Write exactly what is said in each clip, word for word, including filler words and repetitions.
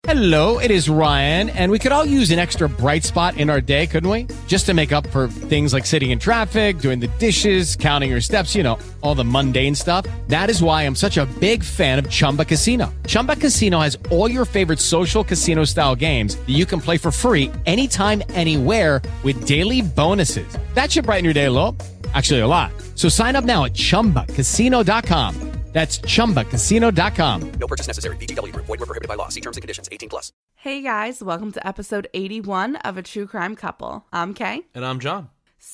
Hello, it is Ryan, and we could all use an extra bright spot in our day, couldn't we? Just to make up for things like sitting in traffic, doing the dishes, counting your steps, you know, all the mundane stuff. That is why I'm such a big fan of Chumba Casino. Chumba Casino has all your favorite social casino-style games that you can play for free anytime, anywhere with daily bonuses. That should brighten your day a little. Actually, a lot. So sign up now at chumba casino dot com. That's chumba casino dot com. No purchase necessary. V G W Group. Void where prohibited by law. See terms and conditions. eighteen plus. Hey guys, welcome to episode eighty-one of A True Crime Couple. I'm Kay. And I'm John.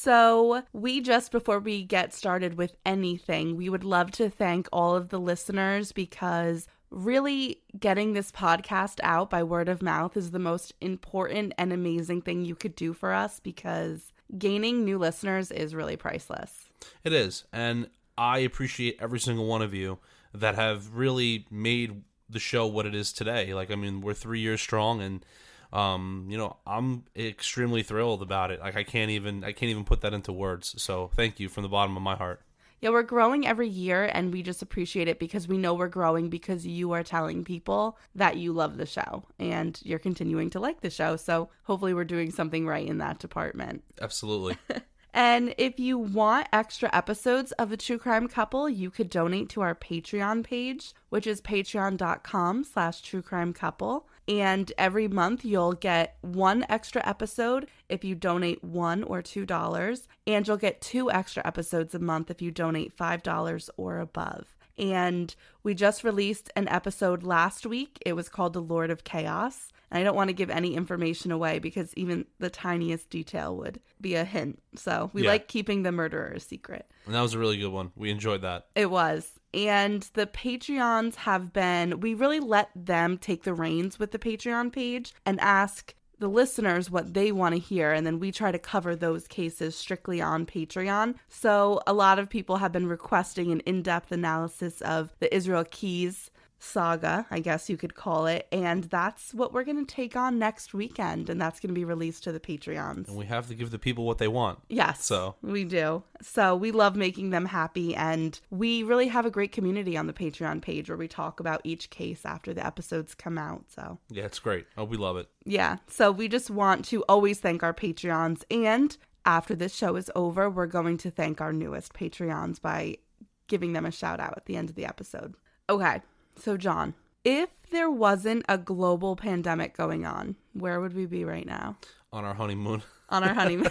So we just, before we get started with anything, we would love to thank all of the listeners because really getting this podcast out by word of mouth is the most important and amazing thing you could do for us because gaining new listeners is really priceless. It is. And I appreciate every single one of you that have really made the show what it is today. Like, I mean, we're three years strong, and um, you know, I'm extremely thrilled about it. Like, I can't even, I can't even put that into words. So, thank you from the bottom of my heart. Yeah, we're growing every year, and we just appreciate it because we know we're growing because you are telling people that you love the show and you're continuing to like the show. So, hopefully, we're doing something right in that department. Absolutely. And if you want extra episodes of A True Crime Couple, you could donate to our Patreon page, which is patreon.com slash true crime couple. And every month you'll get one extra episode if you donate one or two dollars. And you'll get two extra episodes a month if you donate five dollars or above. And we just released an episode last week. It was called The Lord of Chaos. And I don't want to give any information away because even the tiniest detail would be a hint. So we yeah. like keeping the murderer a secret. And that was a really good one. We enjoyed that. It was. And the Patreons have been, we really let them take the reins with the Patreon page and ask the listeners what they want to hear, and then we try to cover those cases strictly on Patreon. So a lot of people have been requesting an in-depth analysis of the Israel Keys saga, I guess you could call it, and that's what we're going to take on next weekend, and that's going to be released to the Patreons. And we have to give the people what they want. Yes, so we do. So we love making them happy, and we really have a great community on the Patreon page where we talk about each case after the episodes come out. So yeah, it's great. Oh, we love it. Yeah, so we just want to always thank our Patreons, and after this show is over, we're going to thank our newest Patreons by giving them a shout out at the end of the episode. Okay. So, John, if there wasn't a global pandemic going on, where would we be right now? On our honeymoon. On our honeymoon.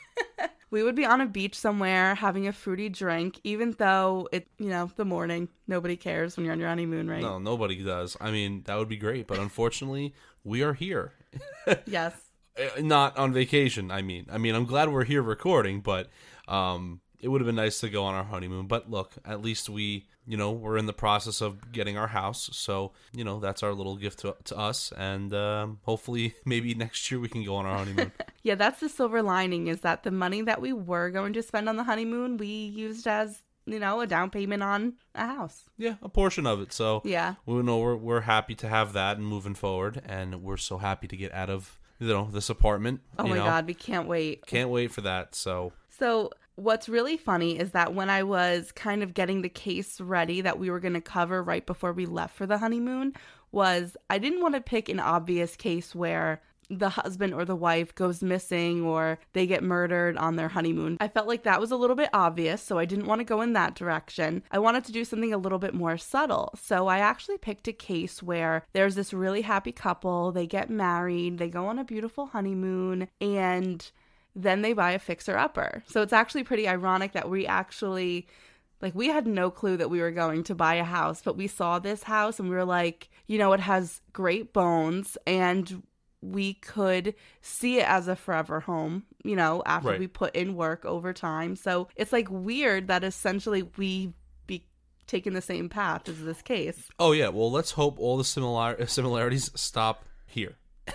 We would be on a beach somewhere having a fruity drink, even though it, you know, the morning, nobody cares when you're on your honeymoon, right? No, nobody does. I mean, that would be great. But unfortunately, we are here. Yes. Not on vacation, I mean. I mean, I'm glad we're here recording, but um, it would have been nice to go on our honeymoon. But look, at least we... You know, we're in the process of getting our house, so, you know, that's our little gift to, to us, and um, hopefully maybe next year we can go on our honeymoon. Yeah, that's the silver lining, is that the money that we were going to spend on the honeymoon, we used as, you know, a down payment on a house. Yeah, a portion of it, so yeah, we know we're, we're happy to have that and moving forward, and we're so happy to get out of, you know, this apartment. Oh you my know. God, we can't wait. Can't wait for that, so... So... What's really funny is that when I was kind of getting the case ready that we were going to cover right before we left for the honeymoon was I didn't want to pick an obvious case where the husband or the wife goes missing or they get murdered on their honeymoon. I felt like that was a little bit obvious, so I didn't want to go in that direction. I wanted to do something a little bit more subtle. So I actually picked a case where there's this really happy couple, they get married, they go on a beautiful honeymoon, and then they buy a fixer-upper. So it's actually pretty ironic that we actually, like, we had no clue that we were going to buy a house, but we saw this house and we were like, you know, it has great bones and we could see it as a forever home, you know, after right. we put in work over time. So it's like weird that essentially we be taking the same path as this case. Oh, yeah. Well, let's hope all the similar similarities stop here.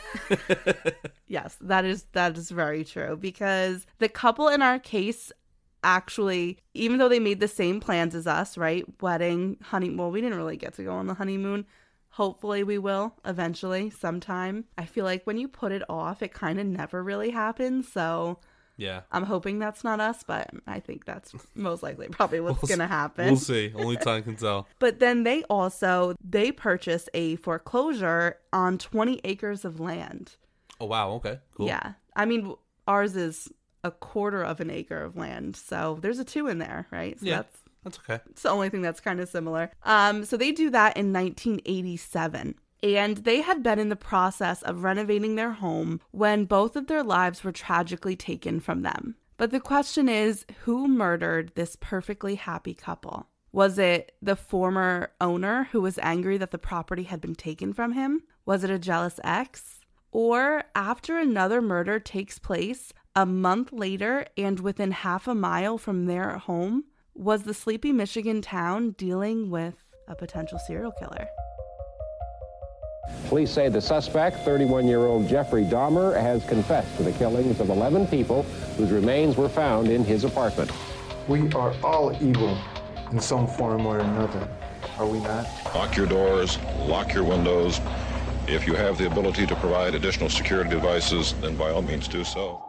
Yes, that is that is very true, because the couple in our case actually, even though they made the same plans as us, right? Wedding, honeymoon. Well, we didn't really get to go on the honeymoon. Hopefully we will eventually sometime. I feel like when you put it off, it kind of never really happens. So Yeah. I'm hoping that's not us, but I think that's most likely probably what's We'll going to s- happen. We'll see. Only time can tell. But then they also, they purchased a foreclosure on twenty acres of land. Oh, wow. Okay. Cool. Yeah. I mean, ours is a quarter of an acre of land. So there's a two in there, right? So Yeah. that's, That's okay. it's the only thing that's kind of similar. Um, so they do that in nineteen eighty-seven. And they had been in the process of renovating their home when both of their lives were tragically taken from them. But the question is, who murdered this perfectly happy couple? Was it the former owner who was angry that the property had been taken from him? Was it a jealous ex? Or after another murder takes place a month later and within half a mile from their home, was the sleepy Michigan town dealing with a potential serial killer? Police say the suspect, thirty-one-year-old Jeffrey Dahmer, has confessed to the killings of eleven people whose remains were found in his apartment. We are all evil in some form or another, are we not? Lock your doors, lock your windows. If you have the ability to provide additional security devices, then by all means do so.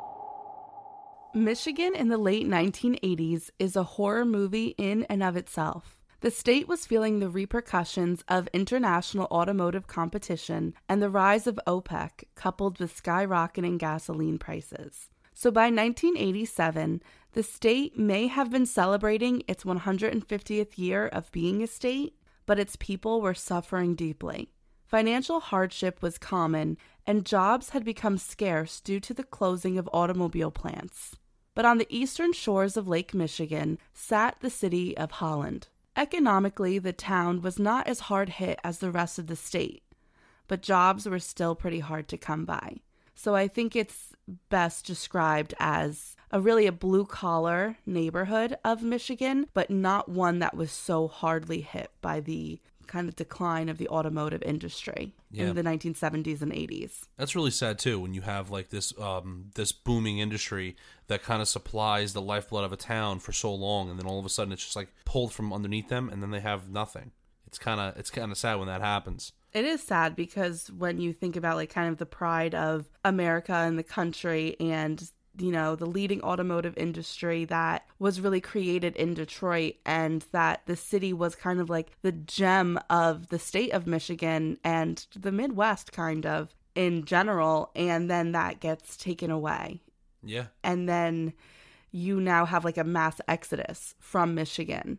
Michigan in the late nineteen eighties is a horror movie in and of itself. The state was feeling the repercussions of international automotive competition and the rise of OPEC, coupled with skyrocketing gasoline prices. So by nineteen eighty-seven, the state may have been celebrating its one hundred fiftieth year of being a state, but its people were suffering deeply. Financial hardship was common, and jobs had become scarce due to the closing of automobile plants. But on the eastern shores of Lake Michigan sat the city of Holland. Economically, the town was not as hard hit as the rest of the state, but jobs were still pretty hard to come by. So I think it's best described as a really a blue-collar neighborhood of Michigan, but not one that was so hardly hit by the kind of decline of the automotive industry Yeah. in the nineteen seventies and eighties. That's really sad too when you have like this um this booming industry that kind of supplies the lifeblood of a town for so long, and then all of a sudden it's just like pulled from underneath them, and then they have nothing. It's kind of it's kind of sad when that happens. It is sad because when you think about like kind of the pride of America and the country and, you know, the leading automotive industry that was really created in Detroit, and that the city was kind of like the gem of the state of Michigan and the Midwest kind of in general, and then that gets taken away. Yeah. And then you now have like a mass exodus from Michigan.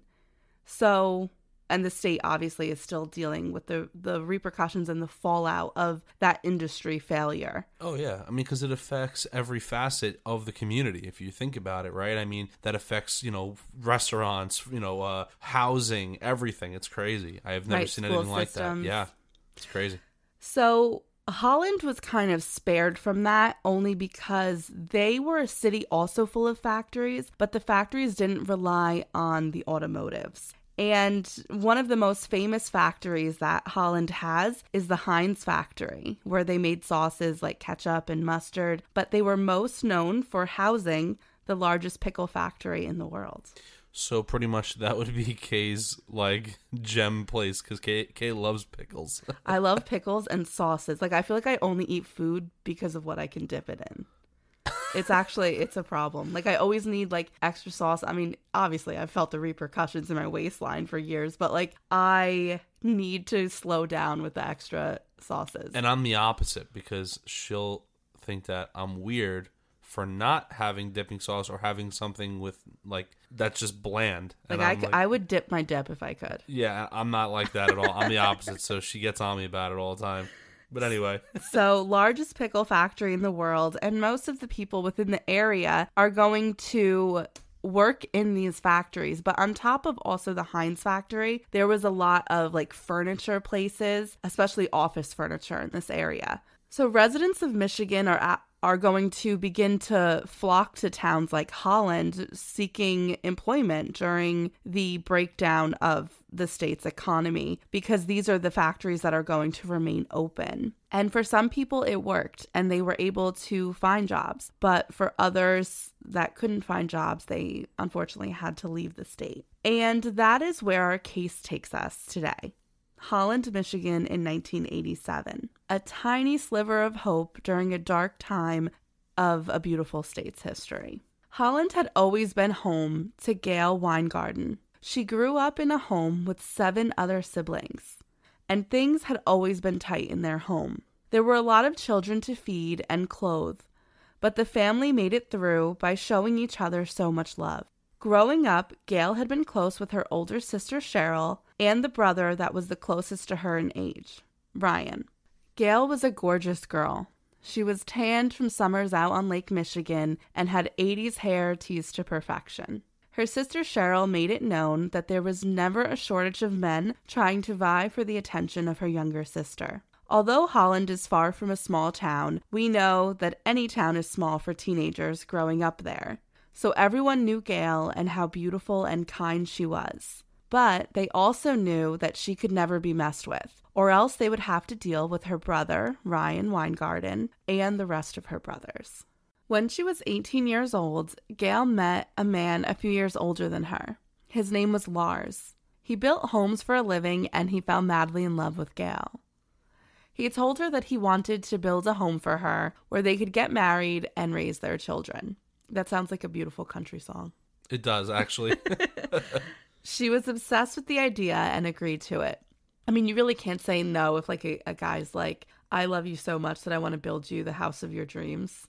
So, and the state obviously is still dealing with the, the repercussions and the fallout of that industry failure. Oh, yeah. I mean, because it affects every facet of the community, if you think about it, right? I mean, that affects, you know, restaurants, you know, uh, housing, everything. It's crazy. I have never Right, seen school anything like that. systems. Yeah. It's crazy. So Holland was kind of spared from that only because they were a city also full of factories, but the factories didn't rely on the automotives. And one of the most famous factories that Holland has is the Heinz factory, where they made sauces like ketchup and mustard, but they were most known for housing the largest pickle factory in the world. So pretty much that would be Kay's, like, gem place, because Kay, Kay loves pickles. I love pickles and sauces. Like, I feel like I only eat food because of what I can dip it in. It's actually, it's a problem. Like, I always need, like, extra sauce. I mean, obviously, I've felt the repercussions in my waistline for years, but, like, I need to slow down with the extra sauces. And I'm the opposite, because she'll think that I'm weird for not having dipping sauce or having something with, like, that's just bland. Like, And I, I'm c- I would dip my dip if I could. Yeah, I'm not like that at all. I'm the opposite, so she gets on me about it all the time. But anyway. So, largest pickle factory in the world, and most of the people within the area are going to work in these factories. But on top of also the Heinz factory, there was a lot of like furniture places, especially office furniture in this area. So residents of Michigan are at are going to begin to flock to towns like Holland seeking employment during the breakdown of the state's economy, because these are the factories that are going to remain open. And for some people, it worked and they were able to find jobs. But for others that couldn't find jobs, they unfortunately had to leave the state. And that is where our case takes us today. Holland, Michigan in nineteen eighty-seven. A tiny sliver of hope during a dark time of a beautiful state's history. Holland had always been home to Gail Weingarten. She grew up in a home with seven other siblings, and things had always been tight in their home. There were a lot of children to feed and clothe, but the family made it through by showing each other so much love. Growing up, Gail had been close with her older sister Cheryl and the brother that was the closest to her in age, Ryan. Gail was a gorgeous girl. She was tanned from summers out on Lake Michigan and had eighties hair teased to perfection. Her sister Cheryl made it known that there was never a shortage of men trying to vie for the attention of her younger sister. Although Holland is far from a small town, we know that any town is small for teenagers growing up there. So everyone knew Gail and how beautiful and kind she was. But they also knew that she could never be messed with, or else they would have to deal with her brother, Ryan Weingarten, and the rest of her brothers. When she was eighteen years old, Gail met a man a few years older than her. His name was Lars. He built homes for a living, and he fell madly in love with Gail. He told her that he wanted to build a home for her where they could get married and raise their children. That sounds like a beautiful country song. It does, actually. She was obsessed with the idea and agreed to it. I mean, you really can't say no if like a, a guy's like, I love you so much that I want to build you the house of your dreams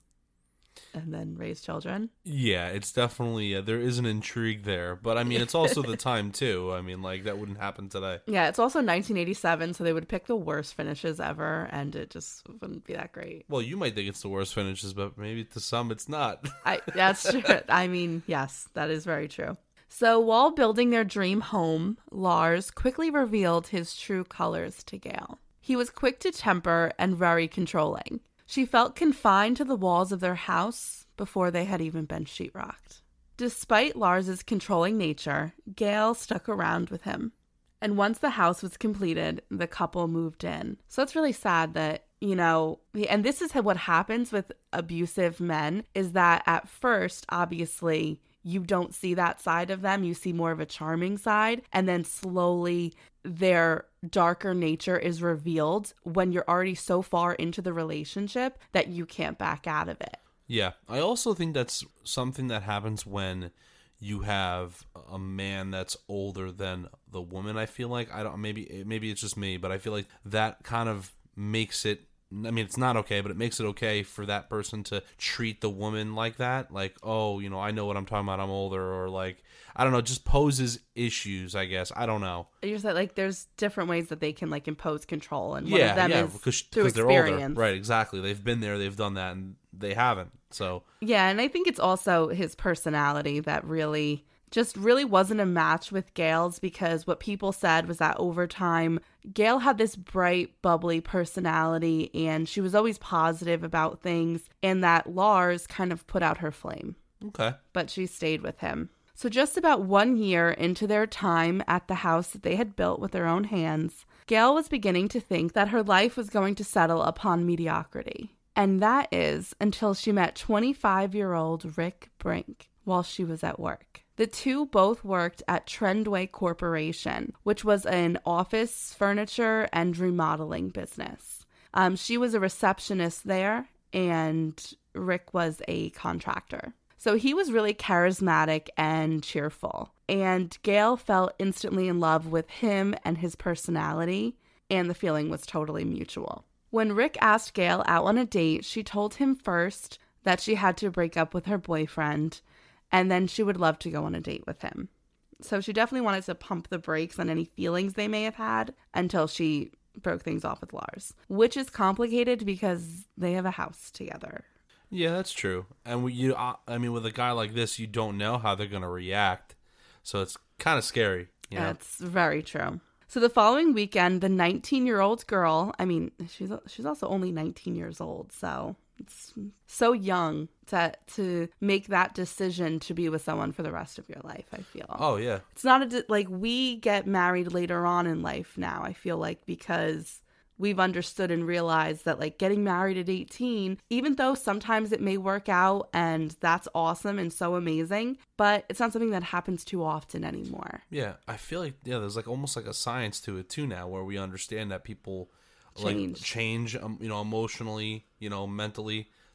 and then raise children. Yeah, it's definitely, uh, there is an intrigue there. But I mean, it's also the time too. I mean, like, that wouldn't happen today. Yeah, it's also nineteen eighty-seven, so they would pick the worst finishes ever, and it just wouldn't be that great. Well, you might think it's the worst finishes, but maybe to some it's not. I, that's true. I mean, yes, that is very true. So while building their dream home, Lars quickly revealed his true colors to Gail. He was quick to temper and very controlling. She felt confined to the walls of their house before they had even been sheetrocked. Despite Lars's controlling nature, Gail stuck around with him. And once the house was completed, the couple moved in. So it's really sad that, you know, and this is what happens with abusive men, is that at first, obviously, you don't see that side of them. You see more of a charming side. And then slowly their darker nature is revealed when you're already so far into the relationship that you can't back out of it. Yeah. I also think that's something that happens when you have a man that's older than the woman. I feel like, I don't, maybe, maybe it's just me, but I feel like that kind of makes it, I mean, it's not okay, but it makes it okay for that person to treat the woman like that. Like, oh, you know, I know what I'm talking about. I'm older, or like, I don't know, just poses issues, I guess. I don't know. You're saying, like, there's different ways that they can, like, impose control. And one yeah, of them yeah, is because, through because they're experience. older. Right, exactly. They've been there, they've done that, and they haven't. So yeah, and I think it's also his personality that really just really wasn't a match with Gail's, because what people said was that over time, Gail had this bright, bubbly personality and she was always positive about things, and that Lars kind of put out her flame. Okay. But she stayed with him. So just about one year into their time at the house that they had built with their own hands, Gail was beginning to think that her life was going to settle upon mediocrity. And that is until she met twenty-five-year-old Rick Brink while she was at work. The two both worked at Trendway Corporation, which was an office, furniture, and remodeling business. Um, she was a receptionist there, and Rick was a contractor. So he was really charismatic and cheerful. And Gail fell instantly in love with him and his personality, and the feeling was totally mutual. When Rick asked Gail out on a date, she told him first that she had to break up with her boyfriend, and then she would love to go on a date with him. So she definitely wanted to pump the brakes on any feelings they may have had until she broke things off with Lars, which is complicated because they have a house together. Yeah, that's true. And we, you, I mean, with a guy like this, you don't know how they're going to react. So it's kind of scary. You know? That's very true. So the following weekend, the nineteen-year-old girl, I mean, she's she's also only nineteen years old, so it's so young to to make that decision to be with someone for the rest of your life, I feel. Oh, yeah. It's not a, de- like we get married later on in life now, I feel like, because we've understood and realized that, like, getting married at eighteen, even though sometimes it may work out and that's awesome and so amazing, but it's not something that happens too often anymore. Yeah, I feel like, yeah, there's like almost like a science to it too now, where we understand that people Change. like change, um, you know, emotionally, you know, mentally.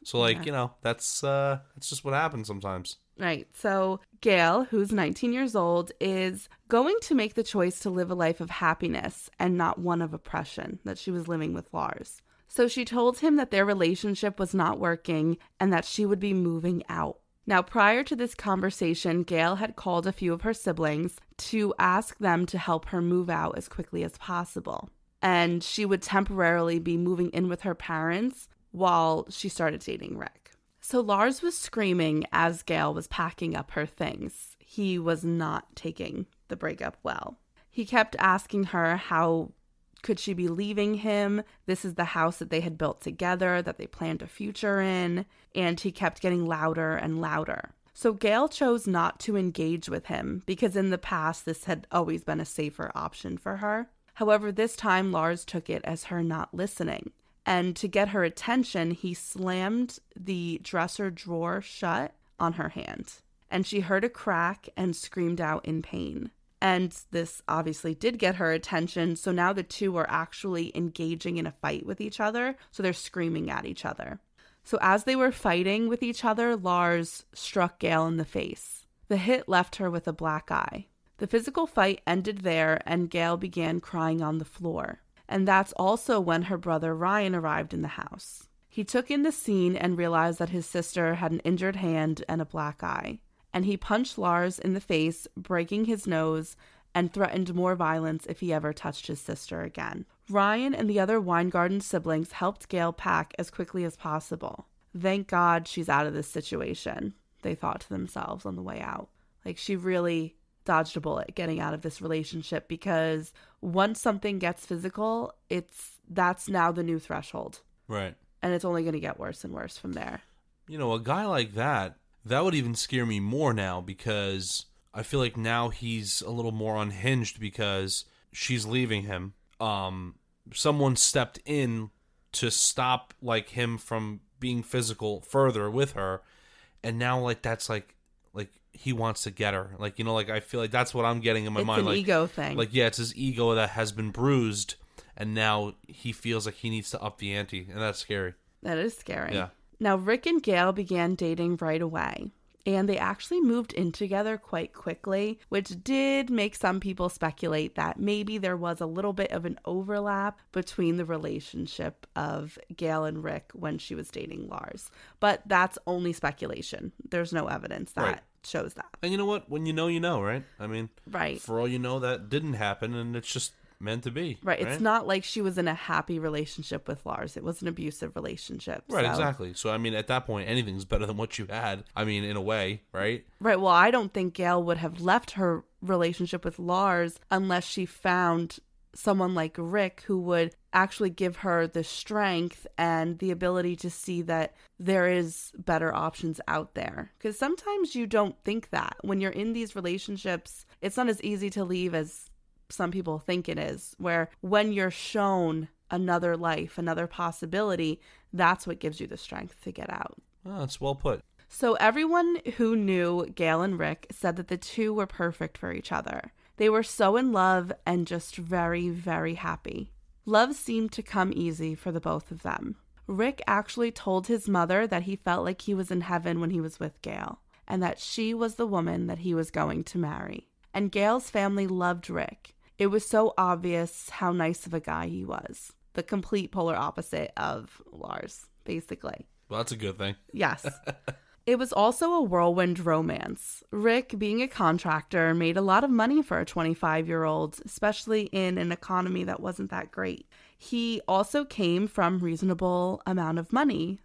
So, like, Yeah. you know, that's uh, that's just what happens sometimes. Right. So Gail, who's nineteen years old, is going to make the choice to live a life of happiness and not one of oppression that she was living with Lars. So she told him that their relationship was not working and that she would be moving out. Now, prior to this conversation, Gail had called a few of her siblings to ask them to help her move out as quickly as possible. And she would temporarily be moving in with her parents while she started dating Rick. So Lars was screaming as Gail was packing up her things. He was not taking the breakup well. He kept asking her how could she be leaving him. This is the house that they had built together, that they planned a future in. And he kept getting louder and louder. So Gail chose not to engage with him because in the past this had always been a safer option for her. However, this time Lars took it as her not listening. And to get her attention, he slammed the dresser drawer shut on her hand. And she heard a crack and screamed out in pain. And this obviously did get her attention. So now the two are actually engaging in a fight with each other. So they're screaming at each other. So as they were fighting with each other, Lars struck Gail in the face. The hit left her with a black eye. The physical fight ended there and Gail began crying on the floor. And that's also when her brother Ryan arrived in the house. He took in the scene and realized that his sister had an injured hand and a black eye. And he punched Lars in the face, breaking his nose, and threatened more violence if he ever touched his sister again. Ryan and the other Weingarten siblings helped Gail pack as quickly as possible. Thank God she's out of this situation, they thought to themselves on the way out. Like, she really dodged a bullet getting out of this relationship because once something gets physical, it's that's now the new threshold. Right. And it's only going to get worse and worse from there. You know, a guy like that, that would even scare me more now because I feel like now he's a little more unhinged because she's leaving him. Um, someone stepped in to stop like him from being physical further with her, and now like that's like like he wants to get her. Like, you know, like I feel like that's what I'm getting in my it's mind. It's an like, ego thing. Like, yeah, it's his ego that has been bruised, and now he feels like he needs to up the ante, and that's scary. That is scary. Yeah. Now, Rick and Gail began dating right away, and they actually moved in together quite quickly, which did make some people speculate that maybe there was a little bit of an overlap between the relationship of Gail and Rick when she was dating Lars. But that's only speculation. There's no evidence that Right. shows that. And you know what? When you know, you know, right? I mean, Right. for all you know, that didn't happen, and it's just meant to be. Right. It's not like she was in a happy relationship with Lars. It was an abusive relationship. Right, so. exactly. So, I mean, at that point, anything's better than what you had. I mean, in a way, right? Right. Well, I don't think Gail would have left her relationship with Lars unless she found someone like Rick who would actually give her the strength and the ability to see that there is better options out there. Because sometimes you don't think that. When you're in these relationships, it's not as easy to leave as some people think it is, where when you're shown another life, another possibility, that's what gives you the strength to get out. Oh, that's well put. So everyone who knew Gail and Rick said that the two were perfect for each other. They were so in love and just very, very happy. Love seemed to come easy for the both of them. Rick actually told his mother that he felt like he was in heaven when he was with Gail, and that she was the woman that he was going to marry. And Gail's family loved Rick. It was so obvious how nice of a guy he was. The complete polar opposite of Lars, basically. Well, that's a good thing. Yes. It was also a whirlwind romance. Rick, being a contractor, made a lot of money for a twenty-five-year-old, especially in an economy that wasn't that great. He also came from reasonable amount of money,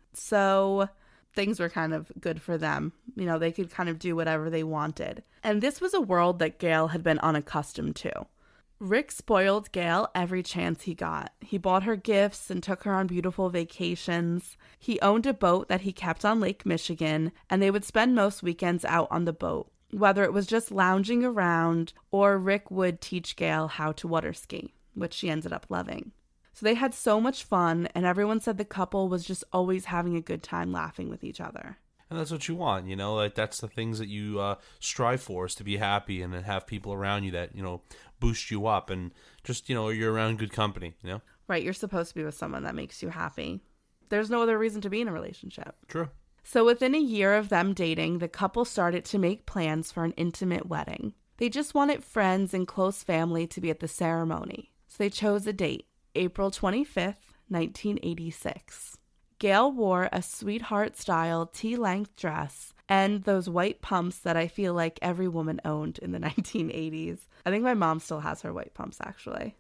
so things were kind of good for them. You know, they could kind of do whatever they wanted. And this was a world that Gail had been unaccustomed to. Rick spoiled Gail every chance he got. He bought her gifts and took her on beautiful vacations. He owned a boat that he kept on Lake Michigan, and they would spend most weekends out on the boat, whether it was just lounging around or Rick would teach Gail how to water ski, which she ended up loving. So they had so much fun, and everyone said the couple was just always having a good time laughing with each other. And that's what you want, you know, like that's the things that you uh, strive for, is to be happy and then have people around you that, you know, boost you up and just, you know, you're around good company, you know? Right, you're supposed to be with someone that makes you happy. there's no other reason to be in a relationship. True. So within a year of them dating, the couple started to make plans for an intimate wedding. They just wanted friends and close family to be at the ceremony. So they chose a date, April twenty-fifth, nineteen eighty-six. Gail wore a sweetheart-style tea-length dress and those white pumps that I feel like every woman owned in the nineteen eighties. I think my mom still has her white pumps, actually.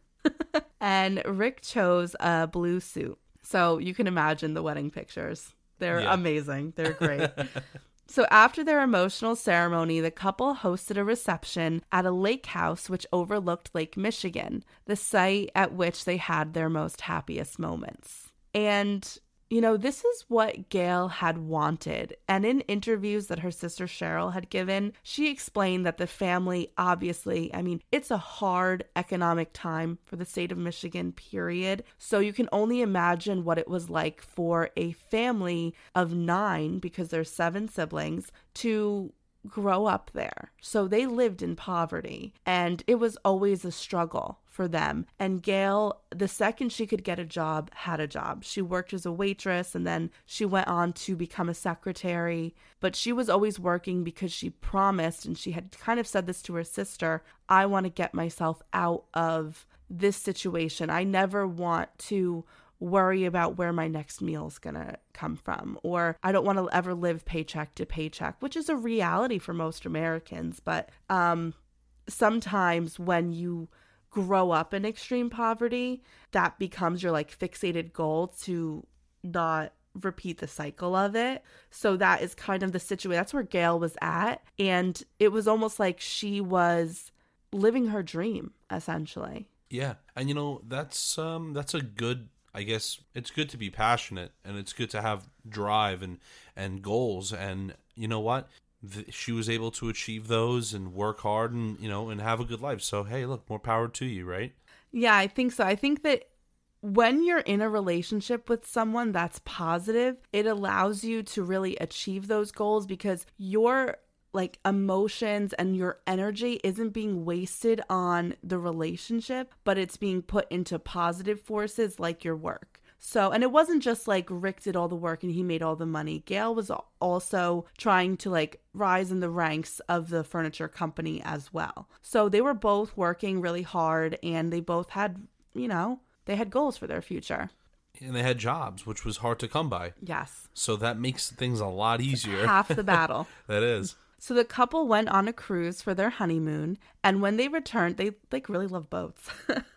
And Rick chose a blue suit. So you can imagine the wedding pictures. They're yeah. amazing. They're great. So after their emotional ceremony, the couple hosted a reception at a lake house which overlooked Lake Michigan, the site at which they had their most happiest moments. And, you know, this is what Gail had wanted. And in interviews that her sister Cheryl had given, she explained that the family, obviously, I mean, it's a hard economic time for the state of Michigan, period. So you can only imagine what it was like for a family of nine, because there's seven siblings, to grow up there. So they lived in poverty, and it was always a struggle for them. And Gail, the second she could get a job, had a job. She worked as a waitress, and then she went on to become a secretary. But she was always working because she promised, and she had kind of said this to her sister, I want to get myself out of this situation. I never want to worry about where my next meal is going to come from, or I don't want to ever live paycheck to paycheck, which is a reality for most Americans. But um, sometimes when you grow up in extreme poverty, that becomes your like fixated goal to not repeat the cycle of it. So that is kind of the situation. That's where Gail was at. And it was almost like she was living her dream, essentially. Yeah. And you know, that's um that's a good, I guess it's good to be passionate, and it's good to have drive and, and goals. And you know what? The, she was able to achieve those and work hard and, you know, and have a good life. So, hey, look, more power to you, right? Yeah, I think so. I think that when you're in a relationship with someone that's positive, it allows you to really achieve those goals, because your like emotions and your energy isn't being wasted on the relationship, but it's being put into positive forces like your work. So, and it wasn't just like Rick did all the work and he made all the money. Gail was also trying to like rise in the ranks of the furniture company as well. So they were both working really hard, and they both had, you know, they had goals for their future. And they had jobs, which was hard to come by. Yes. So that makes things a lot easier. Half the battle. That is. So the couple went on a cruise for their honeymoon, and when they returned, they like really love boats.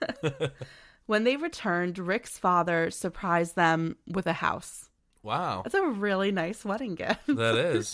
When they returned, Rick's father surprised them with a house. Wow. That's a really nice wedding gift. That is.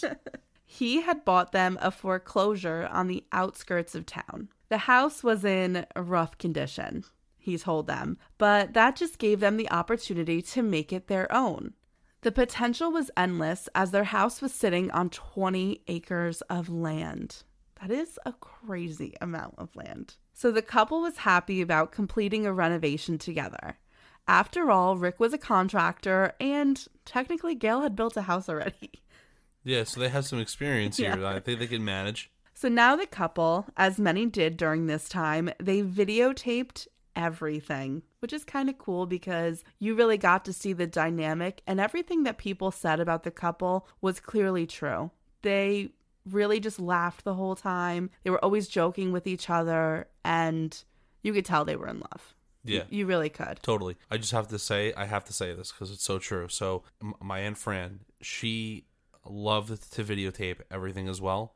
He had bought them a foreclosure on the outskirts of town. The house was in rough condition, he told them, but that just gave them the opportunity to make it their own. The potential was endless, as their house was sitting on twenty acres of land. That is a crazy amount of land. So the couple was happy about completing a renovation together. After all, Rick was a contractor, and technically Gail had built a house already. Yeah, so they have some experience here. Yeah. I think they can manage. So now the couple, as many did during this time, they videotaped everything, which is kind of cool because you really got to see the dynamic, and everything that people said about the couple was clearly true. They really just laughed the whole time. They were always joking with each other, and you could tell they were in love. Yeah. You really could. Totally. I just have to say, I have to say this because it's so true. So m- my Aunt Fran, she loved to videotape everything as well.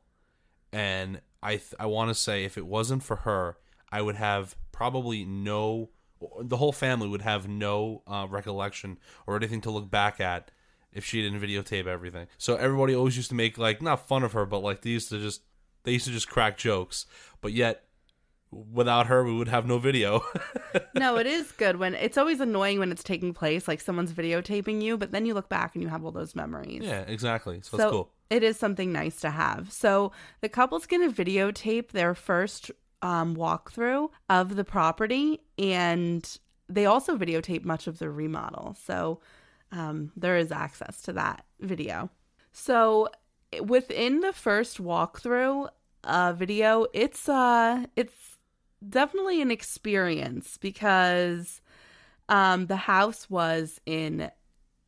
And I th- I want to say, if it wasn't for her, I would have probably no, the whole family would have no uh, recollection or anything to look back at if she didn't videotape everything. So everybody always used to make, like, not fun of her, but like they used to just, they used to just crack jokes. But yet, without her, we would have no video. No, it is good when, it's always annoying when it's taking place, like someone's videotaping you, but then you look back and you have all those memories. Yeah, exactly. So, so it's cool. It is something nice to have. So the couple's going to videotape their first um, walkthrough of the property, and they also videotape much of the remodel. So um, there is access to that video. So within the first walkthrough uh, video, it's uh, it's definitely an experience because um, the house was in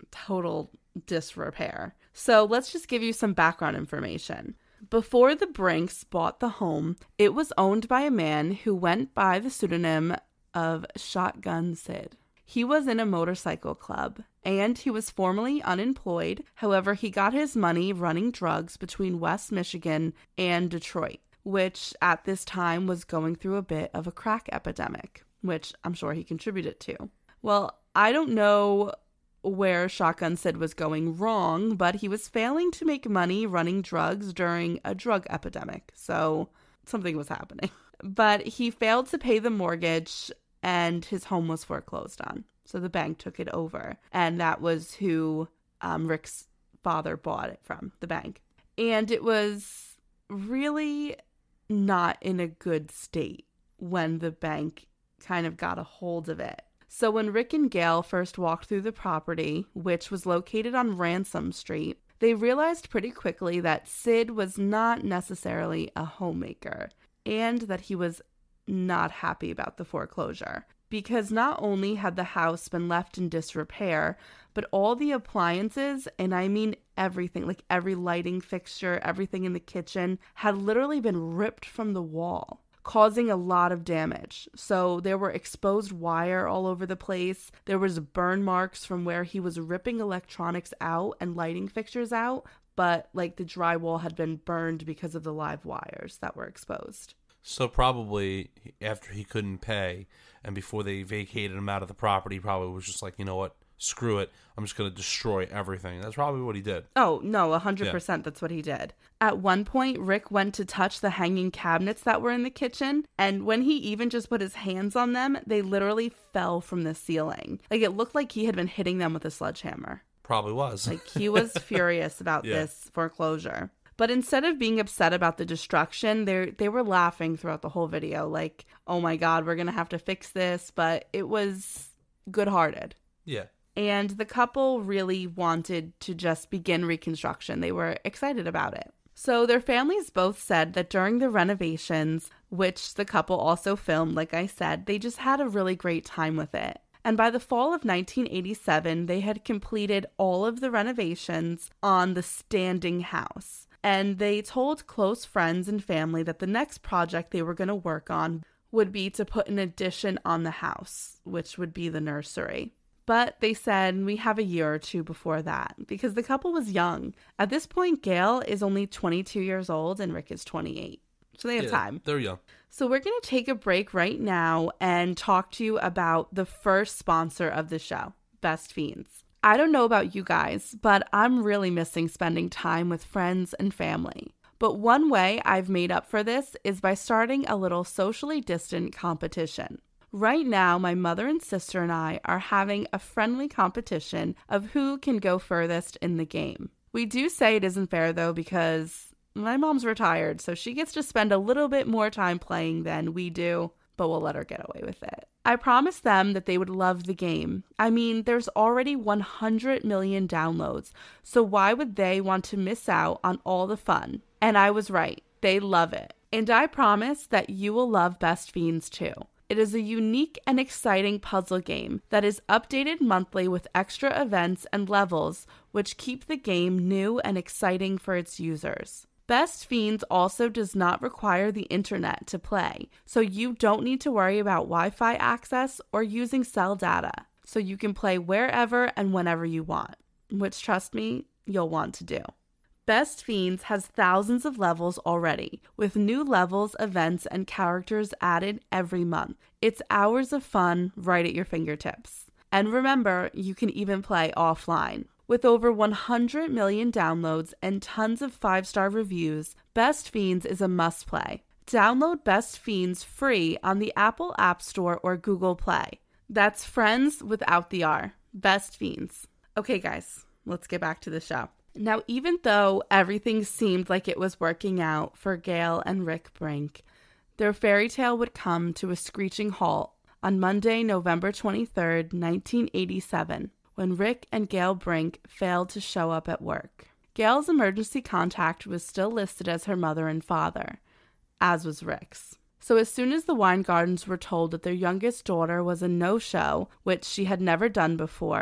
total disrepair. So let's just give you some background information. Before the Brinks bought the home, it was owned by a man who went by the pseudonym of Shotgun Sid. He was in a motorcycle club, and he was formerly unemployed. However, he got his money running drugs between West Michigan and Detroit, which at this time was going through a bit of a crack epidemic, which I'm sure he contributed to. Well, I don't know where Shotgun Sid was going wrong, but he was failing to make money running drugs during a drug epidemic, so something was happening. But he failed to pay the mortgage, and his home was foreclosed on. So the bank took it over. And that was who um, Rick's father bought it from, the bank. And it was really not in a good state when the bank kind of got a hold of it. So when Rick and Gail first walked through the property, which was located on Ransom Street, they realized pretty quickly that Sid was not necessarily a homemaker and that he was not happy about the foreclosure, because not only had the house been left in disrepair, but all the appliances, and I mean everything, like every lighting fixture, everything in the kitchen, had literally been ripped from the wall, causing a lot of damage. So there were exposed wire all over the place. There was burn marks from where he was ripping electronics out and lighting fixtures out, but like the drywall had been burned because of the live wires that were exposed. So probably after he couldn't pay and before they vacated him out of the property, he probably was just like, you know what, screw it. I'm just going to destroy everything. That's probably what he did. Oh, no, one hundred percent Yeah. That's what he did. At one point, Rick went to touch the hanging cabinets that were in the kitchen. And when he even just put his hands on them, they literally fell from the ceiling. Like it looked like he had been hitting them with a sledgehammer. Probably was. Like he was furious about Yeah. this foreclosure. But instead of being upset about the destruction, they they were laughing throughout the whole video. Like, oh my God, we're going to have to fix this. But it was good-hearted. Yeah. And the couple really wanted to just begin reconstruction. They were excited about it. So their families both said that during the renovations, which the couple also filmed, like I said, they just had a really great time with it. And by the fall of nineteen eighty-seven, they had completed all of the renovations on the standing house. And they told close friends and family that the next project they were going to work on would be to put an addition on the house, which would be the nursery. But they said we have a year or two before that because the couple was young. At this point, Gail is only twenty-two years old and Rick is twenty-eight. So they have Yeah, time. They're young. So we're going to take a break right now and talk to you about the first sponsor of the show, Best Fiends. I don't know about you guys, but I'm really missing spending time with friends and family. But one way I've made up for this is by starting a little socially distant competition. Right now, my mother and sister and I are having a friendly competition of who can go furthest in the game. We do say it isn't fair, though, because my mom's retired, so she gets to spend a little bit more time playing than we do, but we'll let her get away with it. I promised them that they would love the game. I mean, there's already one hundred million downloads, so why would they want to miss out on all the fun? And I was right. They love it. And I promise that you will love Best Fiends too. It is a unique and exciting puzzle game that is updated monthly with extra events and levels, which keep the game new and exciting for its users. Best Fiends also does not require the internet to play, so you don't need to worry about Wi-Fi access or using cell data, so you can play wherever and whenever you want, which, trust me, you'll want to do. Best Fiends has thousands of levels already, with new levels, events, and characters added every month. It's hours of fun right at your fingertips. And remember, you can even play offline. With over one hundred million downloads and tons of five-star reviews, Best Fiends is a must-play. Download Best Fiends free on the Apple App Store or Google Play. That's friends without the R. Best Fiends. Okay, guys, let's get back to the show. Now, even though everything seemed like it was working out for Gail and Rick Brink, their fairy tale would come to a screeching halt on Monday, November twenty-third, nineteen eighty-seven. When Rick and Gail Brink failed to show up at work. Gail's emergency contact was still listed as her mother and father, as was Rick's. So as soon as the Weingardens were told that their youngest daughter was a no-show, which she had never done before,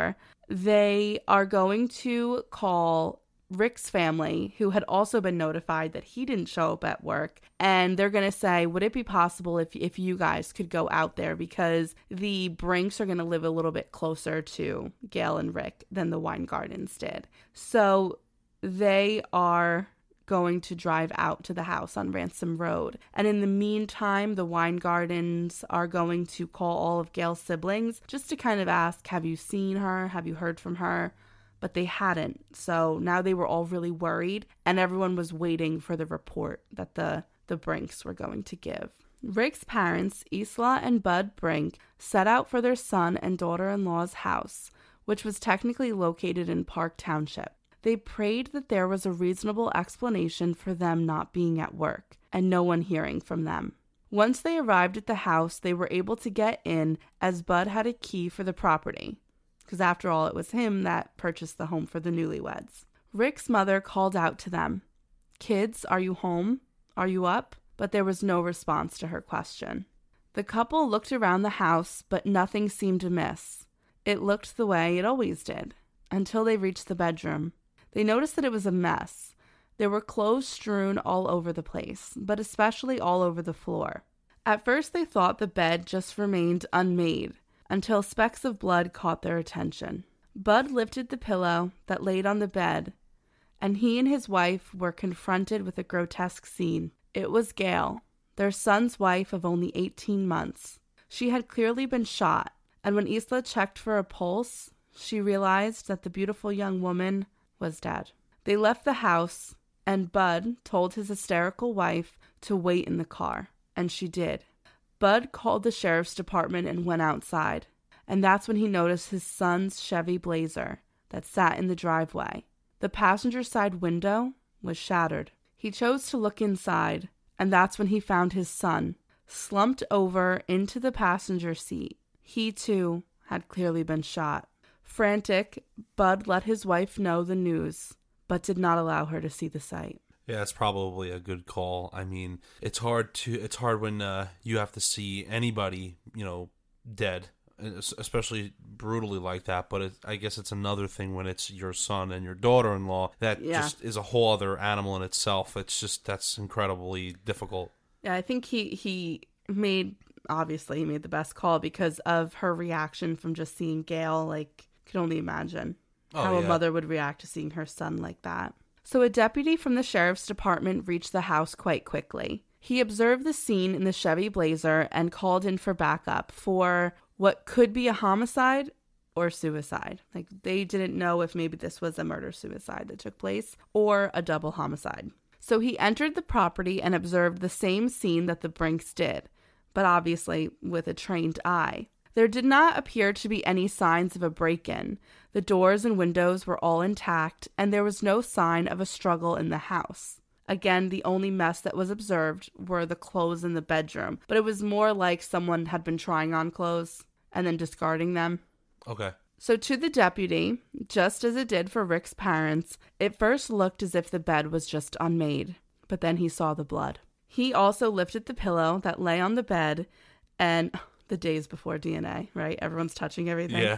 They are going to call Rick's family, who had also been notified that he didn't show up at work, and they're going to say, would it be possible if if you guys could go out there, because the Brinks are going to live a little bit closer to Gail and Rick than the Weingartens did. So they are going to drive out to the house on Ransom Road. And in the meantime, the Weingartens are going to call all of Gail's siblings just to kind of ask, have you seen her? Have you heard from her? But they hadn't. So now they were all really worried, and everyone was waiting for the report that the, the Brinks were going to give. Rick's parents, Isla and Bud Brink, set out for their son and daughter-in-law's house, which was technically located in Park Township. They prayed that there was a reasonable explanation for them not being at work and no one hearing from them. Once they arrived at the house, they were able to get in as Bud had a key for the property, because after all, it was him that purchased the home for the newlyweds. Rick's mother called out to them, "Kids, are you home? Are you up?" But there was no response to her question. The couple looked around the house, but nothing seemed amiss. It looked the way it always did, until they reached the bedroom. They noticed that it was a mess. There were clothes strewn all over the place, but especially all over the floor. At first they thought the bed just remained unmade, until specks of blood caught their attention. Bud lifted the pillow that laid on the bed, and he and his wife were confronted with a grotesque scene. It was Gail, their son's wife of only eighteen months. She had clearly been shot, and when Isla checked for a pulse, she realized that the beautiful young woman was dead. They left the house, and Bud told his hysterical wife to wait in the car, and she did. Bud called the sheriff's department and went outside, and that's when he noticed his son's Chevy Blazer that sat in the driveway. The passenger side window was shattered. He chose to look inside, and that's when he found his son, slumped over into the passenger seat. He, too, had clearly been shot. Frantic, Bud let his wife know the news, but did not allow her to see the sight. Yeah, it's probably a good call. I mean, it's hard to it's hard when uh, you have to see anybody, you know, dead, especially brutally like that. But it, I guess it's another thing when it's your son and your daughter-in-law. That yeah. just is a whole other animal in itself. It's just, that's incredibly difficult. Yeah, I think he he made, obviously, he made the best call because of her reaction from just seeing Gail. Like, could only imagine oh, how yeah. a mother would react to seeing her son like that. So a deputy from the sheriff's department reached the house quite quickly. He observed the scene in the Chevy Blazer and called in for backup for what could be a homicide or suicide. Like, they didn't know if maybe this was a murder-suicide that took place or a double homicide. So he entered the property and observed the same scene that the Brinks did, but obviously with a trained eye. There did not appear to be any signs of a break-in. The doors and windows were all intact, and there was no sign of a struggle in the house. Again, the only mess that was observed were the clothes in the bedroom, but it was more like someone had been trying on clothes and then discarding them. Okay. So to the deputy, just as it did for Rick's parents, it first looked as if the bed was just unmade, but then he saw the blood. He also lifted the pillow that lay on the bed, and the days before D N A, right? Everyone's touching everything. Yeah.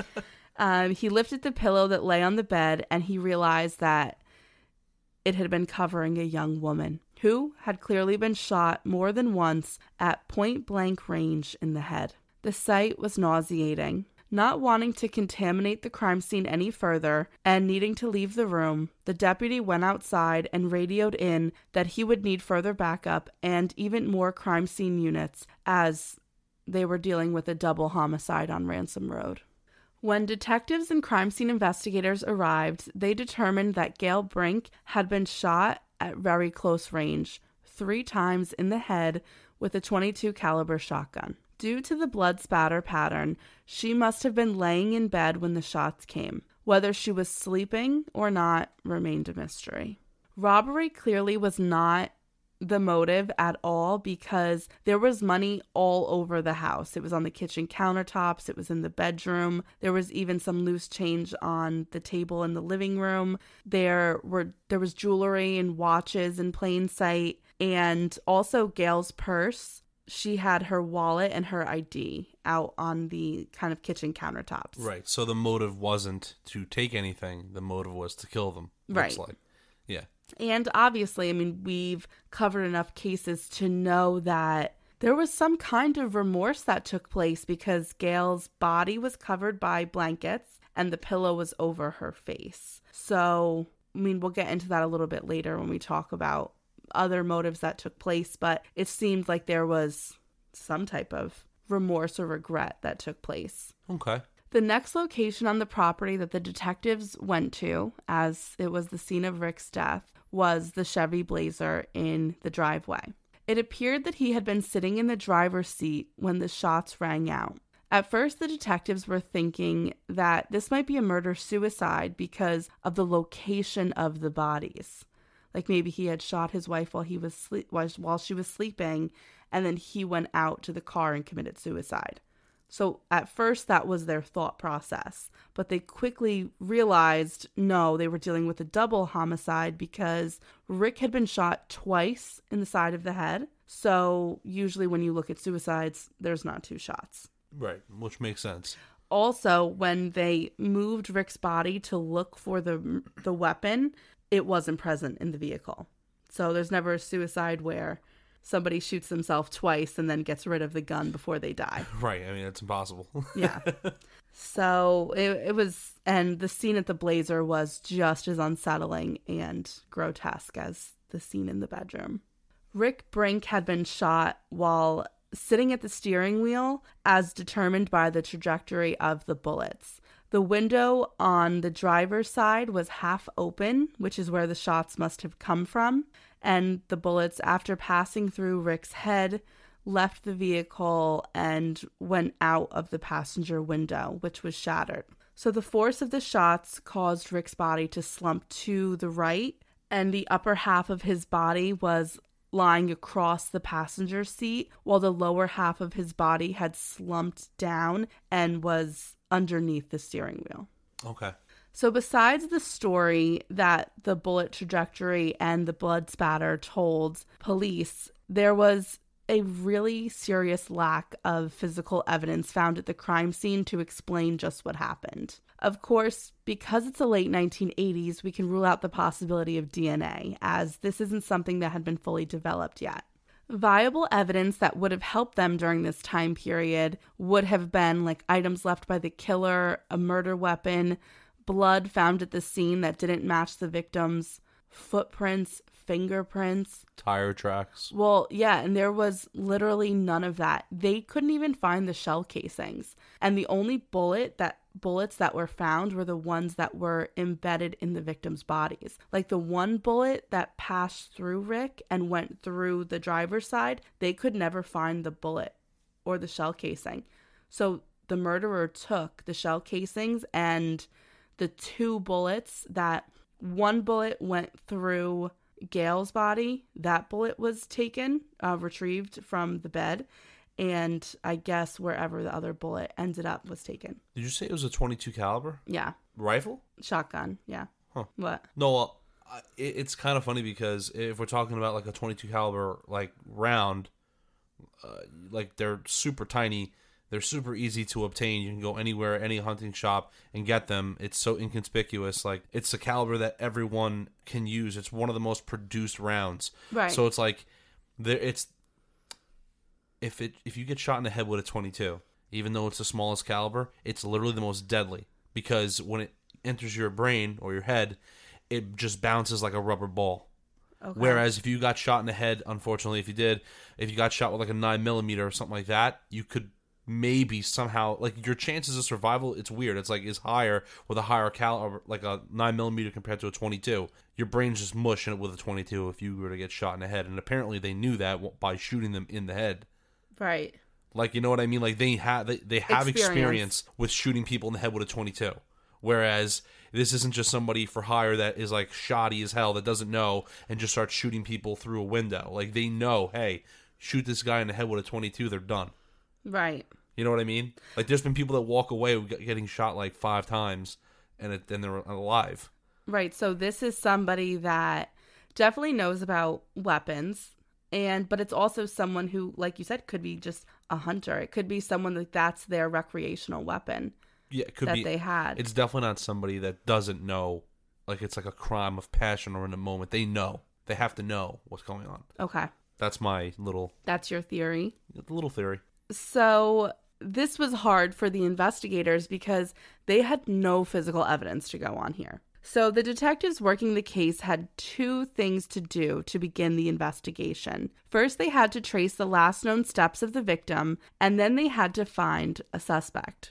um, he lifted the pillow that lay on the bed, and he realized that it had been covering a young woman who had clearly been shot more than once at point-blank range in the head. The sight was nauseating. Not wanting to contaminate the crime scene any further and needing to leave the room, the deputy went outside and radioed in that he would need further backup and even more crime scene units as they were dealing with a double homicide on Ransom Road. When detectives and crime scene investigators arrived, they determined that Gail Brink had been shot at very close range, three times in the head with a twenty-two caliber shotgun. Due to the blood spatter pattern, she must have been laying in bed when the shots came. Whether she was sleeping or not remained a mystery. Robbery clearly was not the motive at all because there was money all over the house. It was on the kitchen countertops. It was in the bedroom. There was even some loose change on the table in the living room. There were there was jewelry and watches in plain sight, and also Gail's purse she had her wallet and her I D out on the kind of kitchen countertops. Right. So the motive wasn't to take anything. The motive was to kill them. Right. Looks like. Yeah. And obviously, I mean, we've covered enough cases to know that there was some kind of remorse that took place because Gail's body was covered by blankets and the pillow was over her face. So, I mean, we'll get into that a little bit later when we talk about other motives that took place, but it seemed like there was some type of remorse or regret that took place. Okay. The next location on the property that the detectives went to, as it was the scene of Rick's death, was the Chevy Blazer in the driveway. It appeared that he had been sitting in the driver's seat when the shots rang out. At first, the detectives were thinking that this might be a murder-suicide because of the location of the bodies. Like maybe he had shot his wife while he was sleep while she was sleeping, and then he went out to the car and committed suicide. So at first that was their thought process, but they quickly realized no, they were dealing with a double homicide because Rick had been shot twice in the side of the head. So usually when you look at suicides, there's not two shots. Right, which makes sense. Also, when they moved Rick's body to look for the the weapon, it wasn't present in the vehicle. So there's never a suicide where somebody shoots themselves twice and then gets rid of the gun before they die. Right. I mean, it's impossible. Yeah. So it, it was, and the scene at the Blazer was just as unsettling and grotesque as the scene in the bedroom. Rick Brink had been shot while sitting at the steering wheel as determined by the trajectory of the bullets. The window on the driver's side was half open, which is where the shots must have come from. And the bullets, after passing through Rick's head, left the vehicle and went out of the passenger window, which was shattered. So the force of the shots caused Rick's body to slump to the right, and the upper half of his body was lying across the passenger seat, while the lower half of his body had slumped down and was underneath the steering wheel. Okay. So besides the story that the bullet trajectory and the blood spatter told police, there was a really serious lack of physical evidence found at the crime scene to explain just what happened. Of course, because it's the late nineteen eighties, we can rule out the possibility of D N A, as this isn't something that had been fully developed yet. Viable evidence that would have helped them during this time period would have been like items left by the killer, a murder weapon, blood found at the scene that didn't match the victim's footprints, fingerprints. Tire tracks. Well, yeah, and there was literally none of that. They couldn't even find the shell casings. And the only bullet that bullets that were found were the ones that were embedded in the victims' bodies. Like the one bullet that passed through Rick and went through the driver's side, they could never find the bullet or the shell casing. So the murderer took the shell casings and the two bullets that one bullet went through Gail's body, that bullet was taken, uh, retrieved from the bed, and I guess wherever the other bullet ended up was taken. Did you say it was a twenty-two caliber Yeah. rifle? Shotgun, yeah. Huh. What? No, well, I- it, it's kind of funny because if we're talking about like a twenty-two caliber like round, uh, like they're super tiny. They're super easy to obtain. You can go anywhere, any hunting shop, and get them. It's so inconspicuous. Like, it's a caliber that everyone can use. It's one of the most produced rounds. Right. So it's like, there. It's if it if you get shot in the head with a twenty-two, even though it's the smallest caliber, it's literally the most deadly because when it enters your brain or your head, it just bounces like a rubber ball. Okay. Whereas if you got shot in the head, unfortunately, if you did, if you got shot with like a nine millimeter or something like that, you could maybe somehow, like, your chances of survival, it's weird. It's like, is higher with a higher caliber, like a nine millimeter compared to a twenty-two. Your brain's just mushing it with a twenty-two if you were to get shot in the head. And apparently they knew that by shooting them in the head. Right. Like, you know what I mean? Like, they have they, they have experience. experience with shooting people in the head with a twenty-two. Whereas this isn't just somebody for hire that is like shoddy as hell that doesn't know and just starts shooting people through a window. Like, they know, hey, shoot this guy in the head with a twenty-two, they're done. Right. You know what I mean? Like, there's been people that walk away getting shot like five times and it, then they're alive. Right. So this is somebody that definitely knows about weapons And but it's also someone who, like you said, could be just a hunter. It could be someone that that's their recreational weapon. Yeah, it could that be. They had. It's definitely not somebody that doesn't know. Like it's like a crime of passion or in a moment. They know. They have to know what's going on. Okay. That's my little. That's your theory. Little theory. So this was hard for the investigators because they had no physical evidence to go on here. So the detectives working the case had two things to do to begin the investigation. First, they had to trace the last known steps of the victim, and then they had to find a suspect.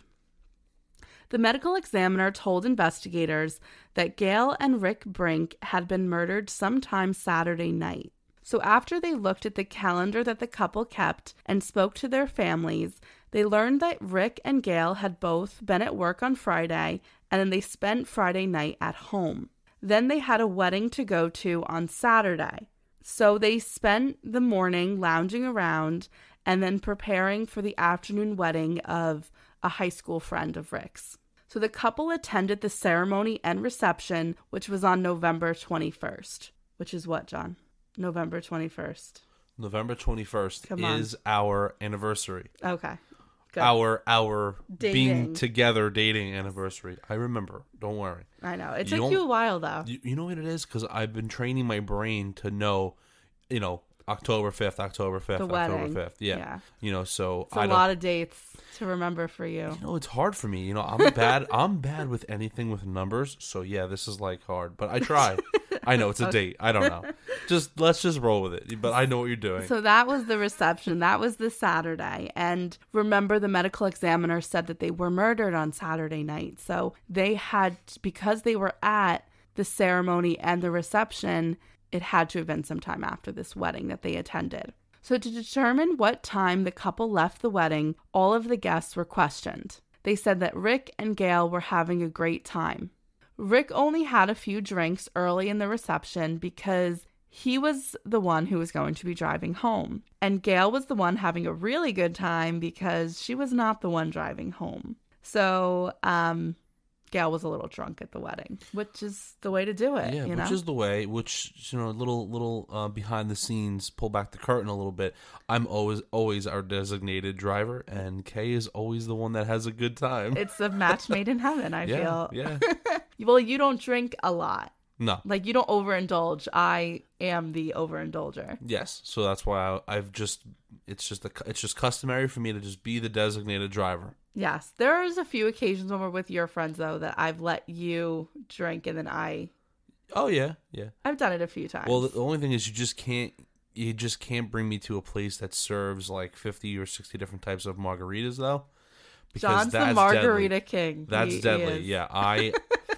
The medical examiner told investigators that Gail and Rick Brink had been murdered sometime Saturday night. So after they looked at the calendar that the couple kept and spoke to their families, they learned that Rick and Gail had both been at work on Friday, and then they spent Friday night at home. Then they had a wedding to go to on Saturday. So they spent the morning lounging around and then preparing for the afternoon wedding of a high school friend of Rick's. So the couple attended the ceremony and reception, which was on November twenty-first. Which is what, John? November twenty-first. November twenty-first Come on. is our anniversary. Okay. Good. Our our Dating. being together dating anniversary. I remember. Don't worry. I know. It You took you don't- a while, though. You, you know what it is? Because I've been training my brain to know, you know, October fifth, October fifth, The October wedding. fifth. Yeah. Yeah. You know, so It's I a don't. lot of dates to remember for you. You know, it's hard for me. You know, I'm bad. I'm bad with anything with numbers. So yeah, this is like hard, but I try. I know it's a date. I don't know. Just let's just roll with it. But I know what you're doing. So that was the reception. That was the Saturday. And remember, the medical examiner said that they were murdered on Saturday night. So they had, because they were at the ceremony and the reception, it had to have been sometime after this wedding that they attended. So to determine what time the couple left the wedding, all of the guests were questioned. They said that Rick and Gail were having a great time. Rick only had a few drinks early in the reception because he was the one who was going to be driving home. And Gail was the one having a really good time because she was not the one driving home. So, um, Gail was a little drunk at the wedding, which is the way to do it. Yeah, you which know? is the way. Which you know, a little little uh, behind the scenes, pull back the curtain a little bit. I'm always always our designated driver, and Kay is always the one that has a good time. It's a match made in heaven, I yeah, feel. yeah. Well, you don't drink a lot. No. Like, you don't overindulge. I am the overindulger. Yes, so that's why I, I've just it's just a, it's just customary for me to just be the designated driver. Yes. There's a few occasions when we're with your friends, though, that I've let you drink and then I... Oh yeah, yeah. I've done it a few times. Well, the, the only thing is you just can't you just can't bring me to a place that serves like fifty or sixty different types of margaritas, though. Because John's the that's margarita deadly. king. That's He- he deadly. is. Yeah, I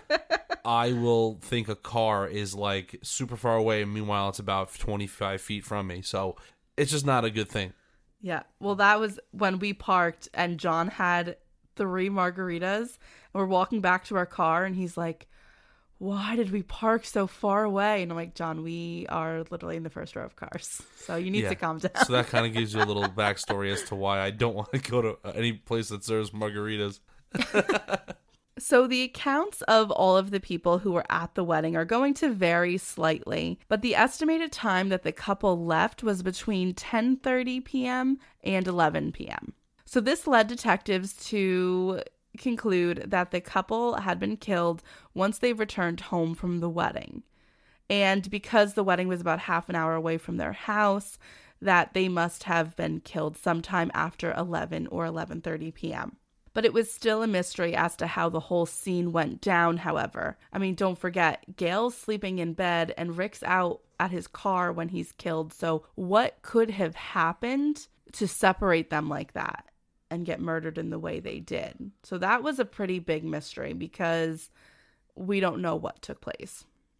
I will think a car is like super far away, and meanwhile it's about twenty-five feet from me. So it's just not a good thing. Yeah. Well, that was when we parked and John had three margaritas and we're walking back to our car and he's like, why did we park so far away? And I'm like, John, we are literally in the first row of cars. So you need Yeah. to calm down. So that kind of gives you a little backstory as to why I don't want to go to any place that serves margaritas. So the accounts of all of the people who were at the wedding are going to vary slightly, but the estimated time that the couple left was between ten thirty p.m. and eleven p.m. So this led detectives to conclude that the couple had been killed once they returned home from the wedding. And because the wedding was about half an hour away from their house, that they must have been killed sometime after eleven or eleven thirty p.m. But it was still a mystery as to how the whole scene went down, however. I mean, don't forget, Gail's sleeping in bed and Rick's out at his car when he's killed. So what could have happened to separate them like that and get murdered in the way they did? So that was a pretty big mystery because we don't know what took place.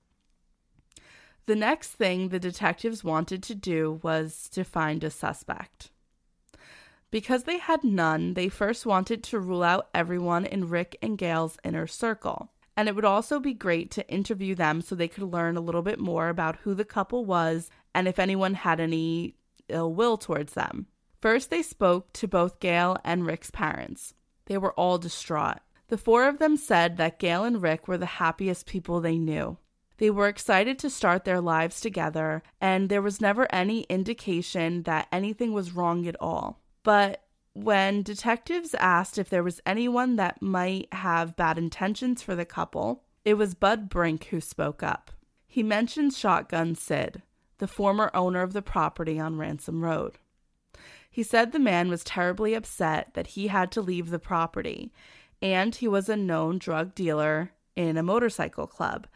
The next thing the detectives wanted to do was to find a suspect. Because they had none, they first wanted to rule out everyone in Rick and Gail's inner circle. And it would also be great to interview them so they could learn a little bit more about who the couple was and if anyone had any ill will towards them. First, they spoke to both Gail and Rick's parents. They were all distraught. The four of them said that Gail and Rick were the happiest people they knew. They were excited to start their lives together, and there was never any indication that anything was wrong at all. But when detectives asked if there was anyone that might have bad intentions for the couple, it was Bud Brink who spoke up. He mentioned Shotgun Sid, the former owner of the property on Ransom Road. He said the man was terribly upset that he had to leave the property, and he was a known drug dealer in a motorcycle club.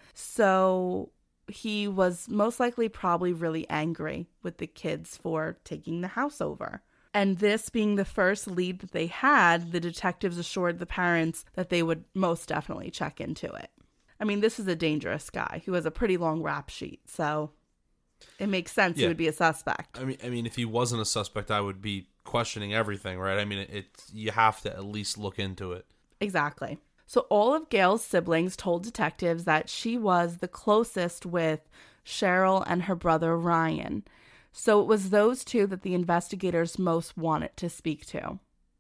So he was most likely probably really angry with the kids for taking the house over. And this being the first lead that they had, the detectives assured the parents that they would most definitely check into it. I mean, this is a dangerous guy who has a pretty long rap sheet, so it makes sense Yeah. he would be a suspect. I mean, I mean, if he wasn't a suspect, I would be questioning everything, right? I mean, it, it you have to at least look into it. Exactly. So all of Gail's siblings told detectives that she was the closest with Cheryl and her brother Ryan. So it was those two that the investigators most wanted to speak to.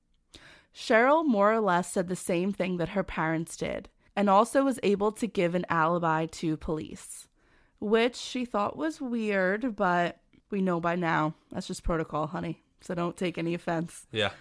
Cheryl more or less said the same thing that her parents did, and also was able to give an alibi to police, which she thought was weird, but we know by now that's just protocol, honey. So don't take any offense. Yeah.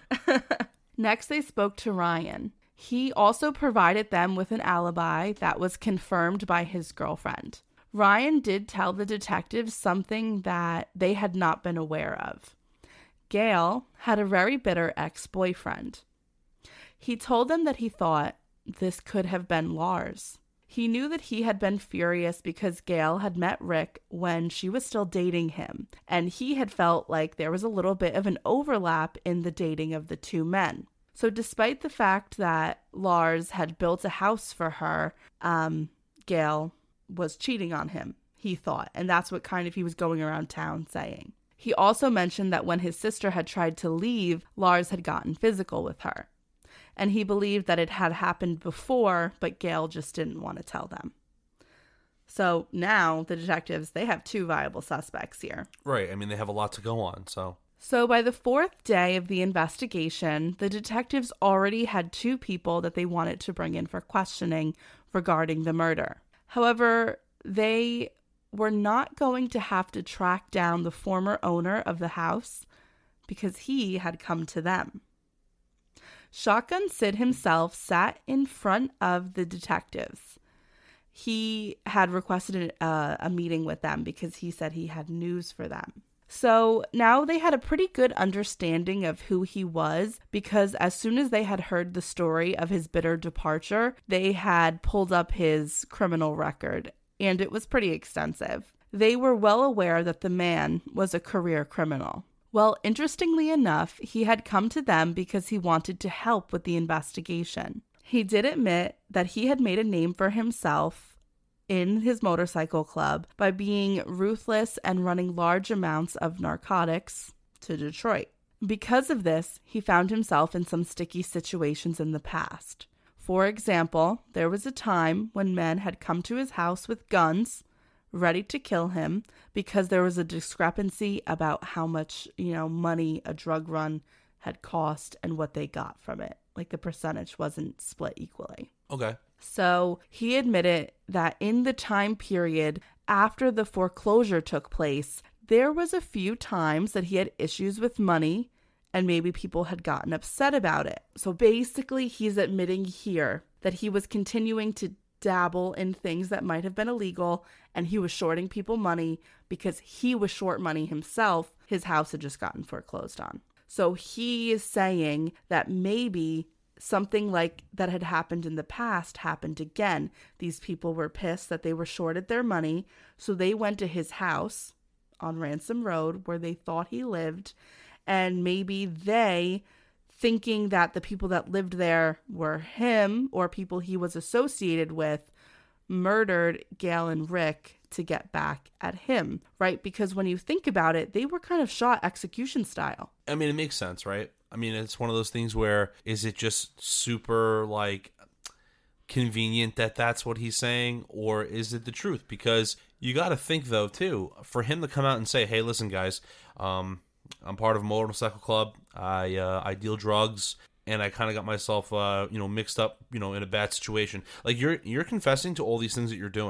Next, they spoke to Ryan. He also provided them with an alibi that was confirmed by his girlfriend. Ryan did tell the detectives something that they had not been aware of. Gail had a very bitter ex-boyfriend. He told them that he thought this could have been Lars. He knew that he had been furious because Gail had met Rick when she was still dating him, and he had felt like there was a little bit of an overlap in the dating of the two men. So despite the fact that Lars had built a house for her, um, Gail was cheating on him, he thought. And that's what kind of he was going around town saying. He also mentioned that when his sister had tried to leave, Lars had gotten physical with her. And he believed that it had happened before, but Gail just didn't want to tell them. So now the detectives, they have two viable suspects here. Right. I mean, they have a lot to go on, so... So by the fourth day of the investigation, the detectives already had two people that they wanted to bring in for questioning regarding the murder. However, they were not going to have to track down the former owner of the house because he had come to them. Shotgun Sid himself sat in front of the detectives. He had requested a, a meeting with them because he said he had news for them. So now they had a pretty good understanding of who he was because as soon as they had heard the story of his bitter departure, they had pulled up his criminal record, and it was pretty extensive. They were well aware that the man was a career criminal. Well, interestingly enough, he had come to them because he wanted to help with the investigation. He did admit that he had made a name for himself in his motorcycle club by being ruthless and running large amounts of narcotics to Detroit. Because of this, he found himself in some sticky situations in the past. For example, there was a time when men had come to his house with guns, ready to kill him, because there was a discrepancy about how much, you know, money a drug run had cost and what they got from it. Like the percentage wasn't split equally. Okay. So he admitted that in the time period after the foreclosure took place, there was a few times that he had issues with money and maybe people had gotten upset about it. So basically he's admitting here that he was continuing to dabble in things that might have been illegal and he was shorting people money because he was short money himself. His house had just gotten foreclosed on. So he is saying that maybe something like that had happened in the past happened again. These people were pissed that they were shorted their money, so they went to his house on Ransom Road where they thought he lived, and maybe they, thinking that the people that lived there were him or people he was associated with, murdered Gail and Rick to get back at him, right? Because when you think about it, they were kind of shot execution style. I mean, it makes sense, right? I mean, it's one of those things where is it just super, like, convenient that that's what he's saying, or is it the truth? Because you got to think, though, too, for him to come out and say, hey, listen, guys, um, I'm part of a motorcycle club, I uh, I deal drugs, and I kind of got myself, uh, you know, mixed up, you know, in a bad situation. Like, you're you're confessing to all these things that you're doing.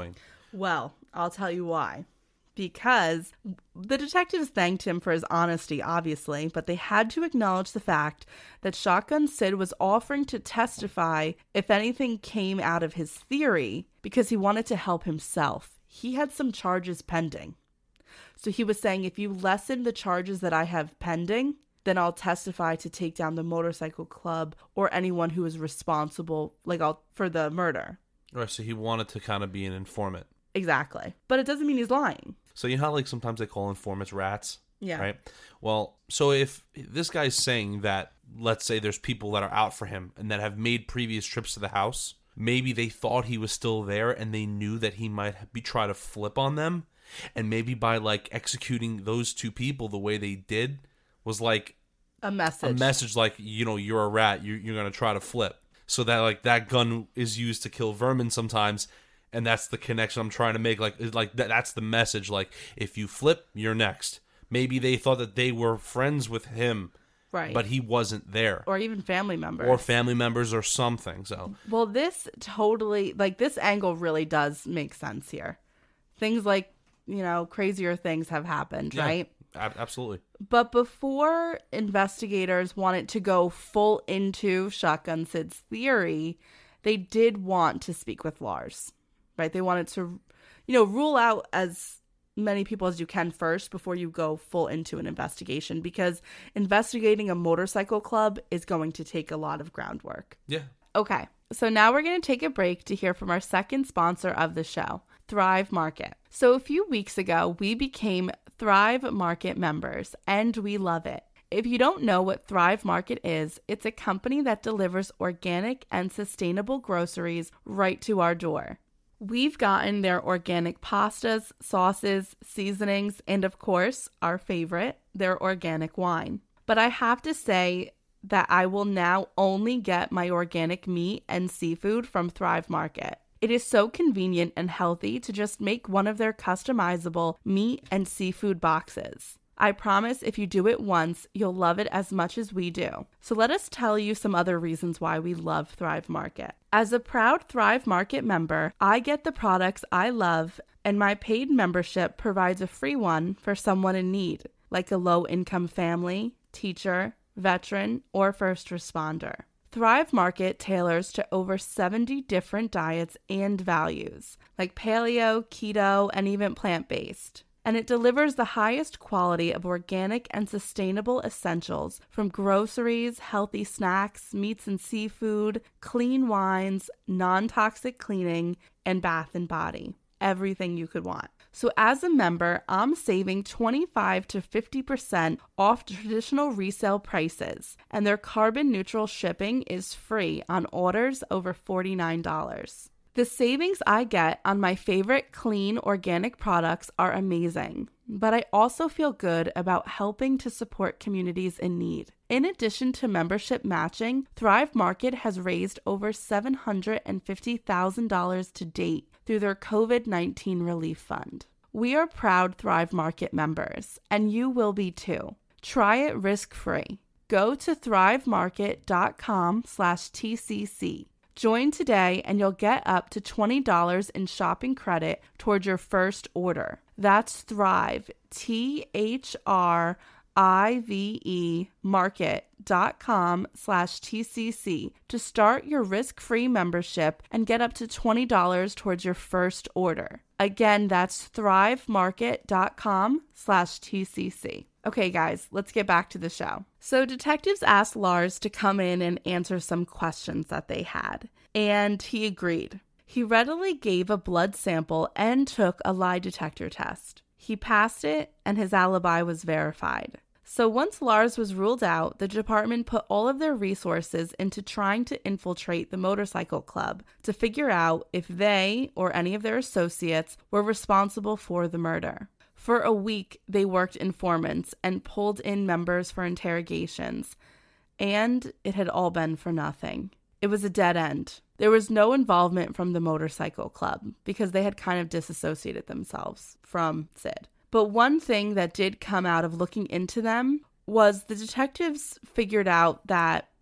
Well, I'll tell you why. Because the detectives thanked him for his honesty, obviously, but they had to acknowledge the fact that Shotgun Sid was offering to testify if anything came out of his theory because he wanted to help himself. He had some charges pending. So he was saying, if you lessen the charges that I have pending, then I'll testify to take down the motorcycle club or anyone who is responsible, like, I'll, for the murder. Right, so he wanted to kind of be an informant. Exactly. But it doesn't mean he's lying. So you know how, like, sometimes they call informants rats? Yeah. Right? Well, so if this guy's saying that, let's say there's people that are out for him and that have made previous trips to the house, maybe they thought he was still there and they knew that he might be try to flip on them. And maybe by, like, executing those two people the way they did was, like... A message. A message like, you know, you're a rat. You're, you're going to try to flip. So that, like, that gun is used to kill vermin sometimes. And that's the connection I'm trying to make. Like, like that, that's the message. Like, if you flip, you're next. Maybe they thought that they were friends with him, right? But he wasn't there, or even family members, or family members, or something. So, well, this totally, like, this angle really does make sense here. Things like, you know, crazier things have happened, yeah, right? Ab- absolutely. But before investigators wanted to go full into Shotgun Sid's theory, they did want to speak with Lars. Right? They wanted to, you know, rule out as many people as you can first before you go full into an investigation, because investigating a motorcycle club is going to take a lot of groundwork. Yeah. Okay. So now we're going to take a break to hear from our second sponsor of the show, Thrive Market. So a few weeks ago, we became Thrive Market members, and we love it. If you don't know what Thrive Market is, it's a company that delivers organic and sustainable groceries right to our door. We've gotten their organic pastas, sauces, seasonings, and of course, our favorite, their organic wine. But I have to say that I will now only get my organic meat and seafood from Thrive Market. It is so convenient and healthy to just make one of their customizable meat and seafood boxes. I promise if you do it once, you'll love it as much as we do. So let us tell you some other reasons why we love Thrive Market. As a proud Thrive Market member, I get the products I love, and my paid membership provides a free one for someone in need, like a low-income family, teacher, veteran, or first responder. Thrive Market tailors to over seventy different diets and values, like paleo, keto, and even plant-based. And it delivers the highest quality of organic and sustainable essentials from groceries, healthy snacks, meats and seafood, clean wines, non-toxic cleaning, and bath and body. Everything you could want. So as a member, I'm saving twenty-five to fifty percent off traditional resale prices, and their carbon neutral shipping is free on orders over forty-nine dollars. The savings I get on my favorite clean organic products are amazing, but I also feel good about helping to support communities in need. In addition to membership matching, Thrive Market has raised over seven hundred fifty thousand dollars to date through their covid nineteen relief fund. We are proud Thrive Market members, and you will be too. Try it risk-free. Go to thrivemarket.com slash TCC. Join today and you'll get up to twenty dollars in shopping credit towards your first order. That's Thrive, T H R I V E, market.com slash TCC to start your risk-free membership and get up to twenty dollars towards your first order. Again, that's thrivemarket.com slash TCC. Okay, guys, let's get back to the show. So detectives asked Lars to come in and answer some questions that they had, and he agreed. He readily gave a blood sample and took a lie detector test. He passed it, and his alibi was verified. So once Lars was ruled out, the department put all of their resources into trying to infiltrate the motorcycle club to figure out if they or any of their associates were responsible for the murder. For a week, they worked informants and pulled in members for interrogations, and it had all been for nothing. It was a dead end. There was no involvement from the motorcycle club because they had kind of disassociated themselves from Sid. But one thing that did come out of looking into them was the detectives figured out that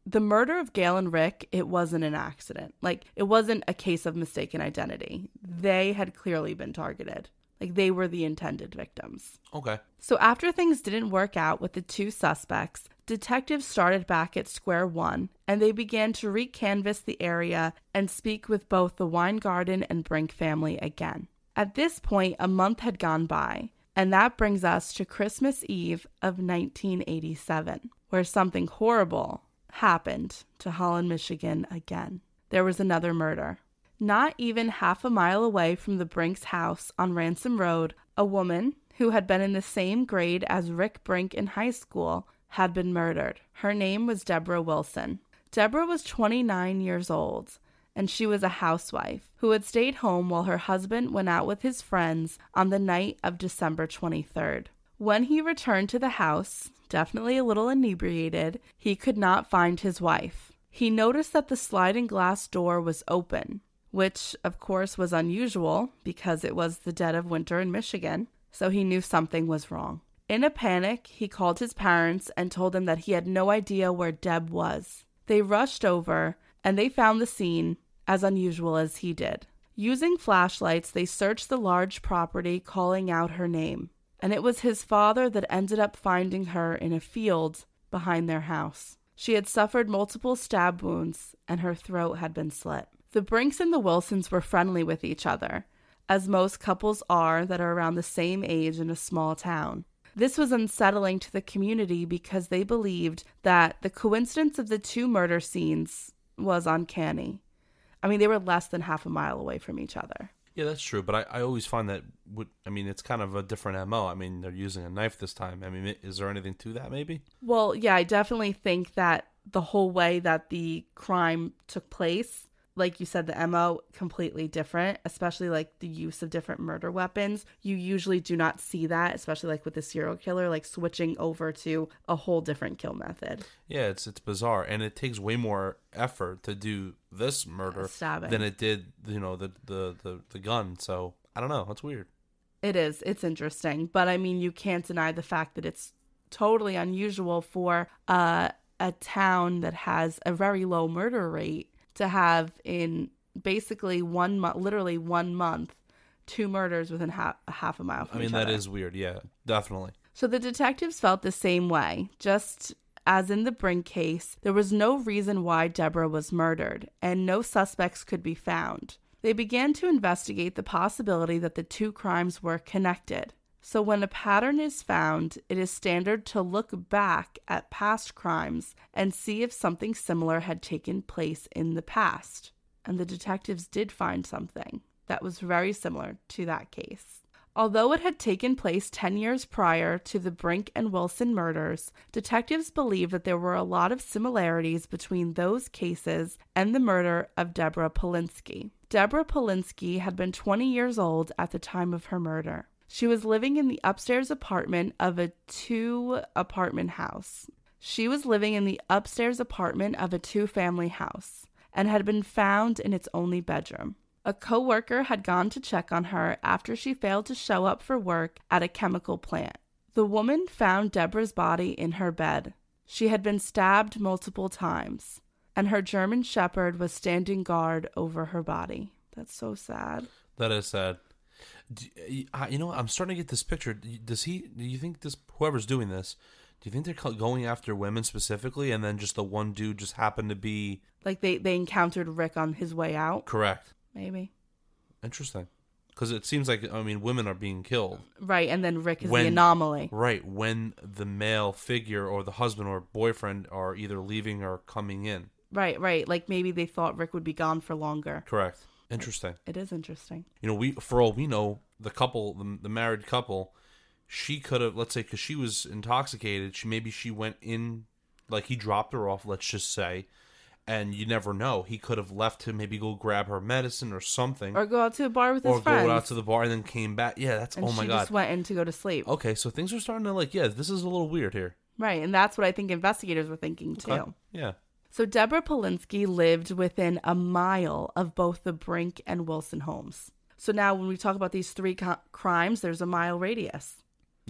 The murder of Gail and Rick, it wasn't an accident. Like, it wasn't a case of mistaken identity. They had clearly been targeted. Like, they were the intended victims. Okay. So after things didn't work out with the two suspects, detectives started back at square one, and they began to recanvass the area and speak with both the Weingarten and Brink family again. At this point, a month had gone by, and that brings us to Christmas Eve of nineteen eighty-seven, where something horrible happened to Holland, Michigan again. There was another murder. Not even half a mile away from the Brink's house on Ransom Road, a woman who had been in the same grade as Rick Brink in high school had been murdered. Her name was Deborah Wilson. Deborah was twenty-nine years old, and she was a housewife who had stayed home while her husband went out with his friends on the night of December twenty-third. When he returned to the house, definitely a little inebriated, he could not find his wife. He noticed that the sliding glass door was open, which, of course, was unusual because it was the dead of winter in Michigan, so he knew something was wrong. In a panic, he called his parents and told them that he had no idea where Deb was. They rushed over, and they found the scene as unusual as he did. Using flashlights, they searched the large property, calling out her name. And it was his father that ended up finding her in a field behind their house. She had suffered multiple stab wounds, and her throat had been slit. The Brinks and the Wilsons were friendly with each other, as most couples are that are around the same age in a small town. This was unsettling to the community because they believed that the coincidence of the two murder scenes was uncanny. I mean, they were less than half a mile away from each other. Yeah, that's true. But I, I always find that, would, I mean, it's kind of a different M O. I mean, they're using a knife this time. I mean, is there anything to that maybe? Well, yeah, I definitely think that the whole way that the crime took place, like you said, the M O completely different, especially like the use of different murder weapons. You usually do not see that, especially like with the serial killer, like switching over to a whole different kill method. Yeah, it's it's bizarre, and it takes way more effort to do this murder Stabbing. than it did, you know, the, the, the, the gun. So I don't know. That's weird. It is. It's interesting, but I mean, you can't deny the fact that it's totally unusual for uh, a town that has a very low murder rate to have in basically one month, literally one month, two murders within half, half a mile from I mean, each that other. is weird. Yeah, definitely. So the detectives felt the same way. Just as in the Brink case, there was no reason why Deborah was murdered, and no suspects could be found. They began to investigate the possibility that the two crimes were connected. So when a pattern is found, it is standard to look back at past crimes and see if something similar had taken place in the past. And the detectives did find something that was very similar to that case. Although it had taken place ten years prior to the Brink and Wilson murders, detectives believe that there were a lot of similarities between those cases and the murder of Deborah Polinsky. Deborah Polinsky had been twenty years old at the time of her murder. She was living in the upstairs apartment of a two-apartment house. She was living in the upstairs apartment of a two-family house and had been found in its only bedroom. A co-worker had gone to check on her after she failed to show up for work at a chemical plant. The woman found Deborah's body in her bed. She had been stabbed multiple times, and her German Shepherd was standing guard over her body. That's so sad. That is sad. Do, you know, I'm starting to get this picture. Does he? Do you think this? Whoever's doing this, do you think they're going after women specifically, and then just the one dude just happened to be like they they encountered Rick on his way out? Correct. Maybe. Interesting, because it seems like I mean women are being killed, right? And then Rick is when, the anomaly, right? When the male figure or the husband or boyfriend are either leaving or coming in, right? Right. Like maybe they thought Rick would be gone for longer. Correct. Interesting. It is interesting. You know, we for all we know, the couple, the, the married couple, she could have, let's say, because she was intoxicated, she maybe she went in, like he dropped her off, let's just say, and you never know. He could have left to maybe go grab her medicine or something, or go out to a bar with his or friends, or go out to the bar and then came back. Yeah, that's and oh my she god. Just went in to go to sleep. Okay, so things are starting to like, yeah, this is a little weird here. Right, and that's what I think investigators were thinking too. Okay. Yeah. So Deborah Polinsky lived within a mile of both the Brink and Wilson homes. So now when we talk about these three co- crimes, there's a mile radius. Yeah.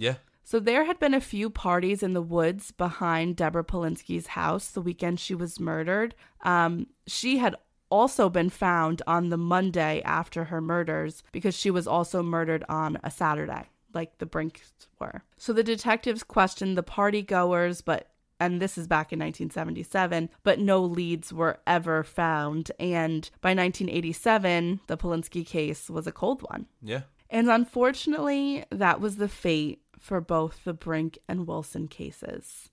So there had been a few parties in the woods behind Deborah Polinsky's house the weekend she was murdered. Um, she had also been found on the Monday after her murders because she was also murdered on a Saturday, like the Brinks were. So the detectives questioned the party goers, but and this is back in nineteen seventy-seven, but no leads were ever found. And by nineteen eighty-seven, the Polinsky case was a cold one. Yeah. And unfortunately, that was the fate for both the Brink and Wilson cases.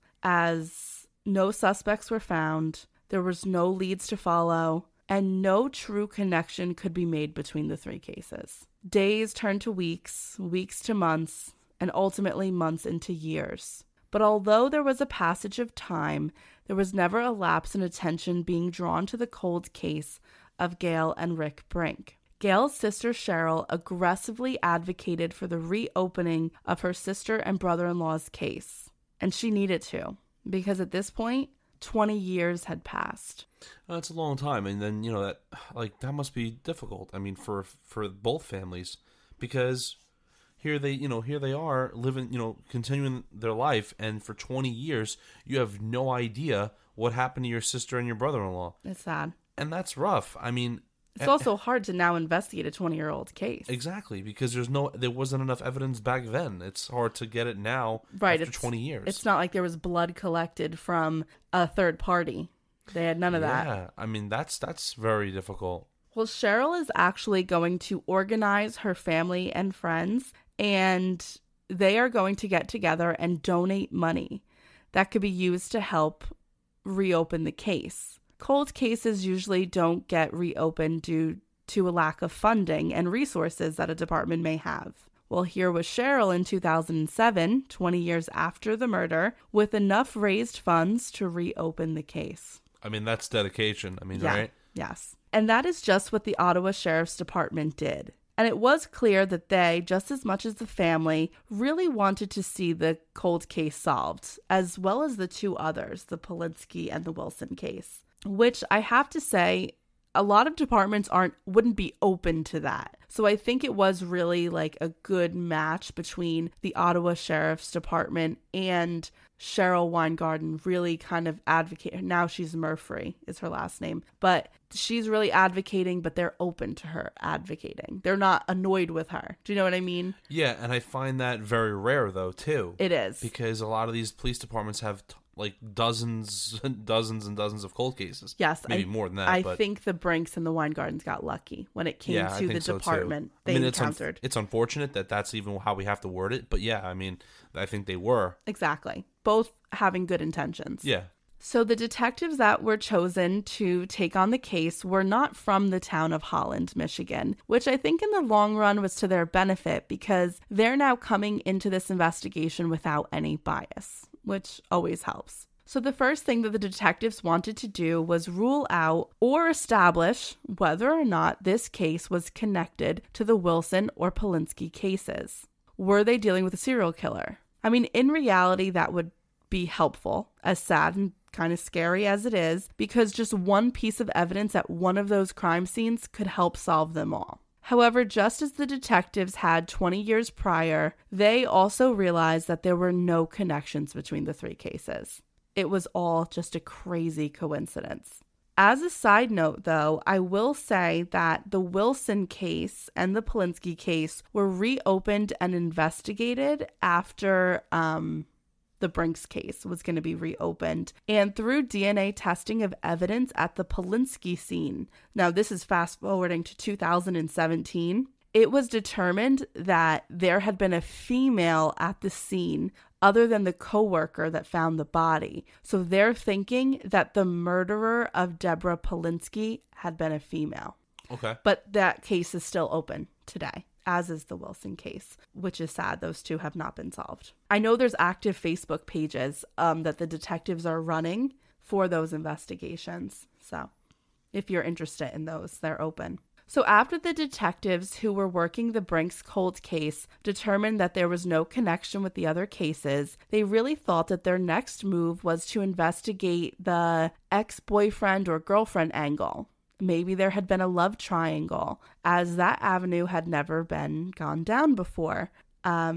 As no suspects were found, there was no leads to follow, and no true connection could be made between the three cases. Days turned to weeks, weeks to months, and ultimately months into years. But although there was a passage of time, there was never a lapse in attention being drawn to the cold case of Gail and Rick Brink. Gail's sister Cheryl aggressively advocated for the reopening of her sister and brother-in-law's case. And she needed to, because at this point, twenty years had passed. That's a long time. And then, you know, that like that must be difficult. I mean, for for both families, because here they, you know, here they are living, you know, continuing their life, and for twenty years, you have no idea what happened to your sister and your brother-in-law. It's sad. And that's rough. I mean, it's also hard to now investigate a twenty-year-old case. Exactly, because there's no, there wasn't enough evidence back then. It's hard to get it now right, after twenty years. It's not like there was blood collected from a third party. They had none of that. Yeah, I mean, that's that's very difficult. Well, Cheryl is actually going to organize her family and friends, and they are going to get together and donate money that could be used to help reopen the case. Cold cases usually don't get reopened due to a lack of funding and resources that a department may have. Well, here was Cheryl in two thousand seven, twenty years after the murder, with enough raised funds to reopen the case. I mean, that's dedication. I mean, yeah, right? Yes. And that is just what the Ottawa Sheriff's Department did. And it was clear that they, just as much as the family, really wanted to see the cold case solved, as well as the two others, the Polinsky and the Wilson case. Which I have to say, a lot of departments aren't wouldn't be open to that. So I think it was really like a good match between the Ottawa Sheriff's Department and Cheryl Weingarten really kind of advocating. Now she's Murphy is her last name, but she's really advocating, but they're open to her advocating. They're not annoyed with her. Do you know what I mean? Yeah, and I find that very rare though too. It is. Because a lot of these police departments have t- like dozens and dozens and dozens of cold cases. Yes. Maybe I, more than that. I but... think the Brinks and the Weingardens got lucky when it came yeah, to the so department too. they I mean, it's encountered. Un- it's unfortunate that that's even how we have to word it. But yeah, I mean, I think they were. Exactly. Both having good intentions. Yeah. So the detectives that were chosen to take on the case were not from the town of Holland, Michigan, which I think in the long run was to their benefit because they're now coming into this investigation without any bias, which always helps. So the first thing that the detectives wanted to do was rule out or establish whether or not this case was connected to the Wilson or Polinsky cases. Were they dealing with a serial killer? I mean, in reality, that would be helpful, as sad and kind of scary as it is, because just one piece of evidence at one of those crime scenes could help solve them all. However, just as the detectives had twenty years prior, they also realized that there were no connections between the three cases. It was all just a crazy coincidence. As a side note, though, I will say that the Wilson case and the Polinsky case were reopened and investigated after um, the Brinks case was going to be reopened. And through D N A testing of evidence at the Polinsky scene, now this is fast forwarding to two thousand seventeen, it was determined that there had been a female at the scene other than the coworker that found the body. So they're thinking that the murderer of Deborah Polinsky had been a female. Okay. But that case is still open today, as is the Wilson case, which is sad. Those two have not been solved. I know there's active Facebook pages um, that the detectives are running for those investigations. So if you're interested in those, they're open. So after the detectives who were working the Brinks cold case determined that there was no connection with the other cases, they really thought that their next move was to investigate the ex-boyfriend or girlfriend angle. Maybe there had been a love triangle, as that avenue had never been gone down before. Um,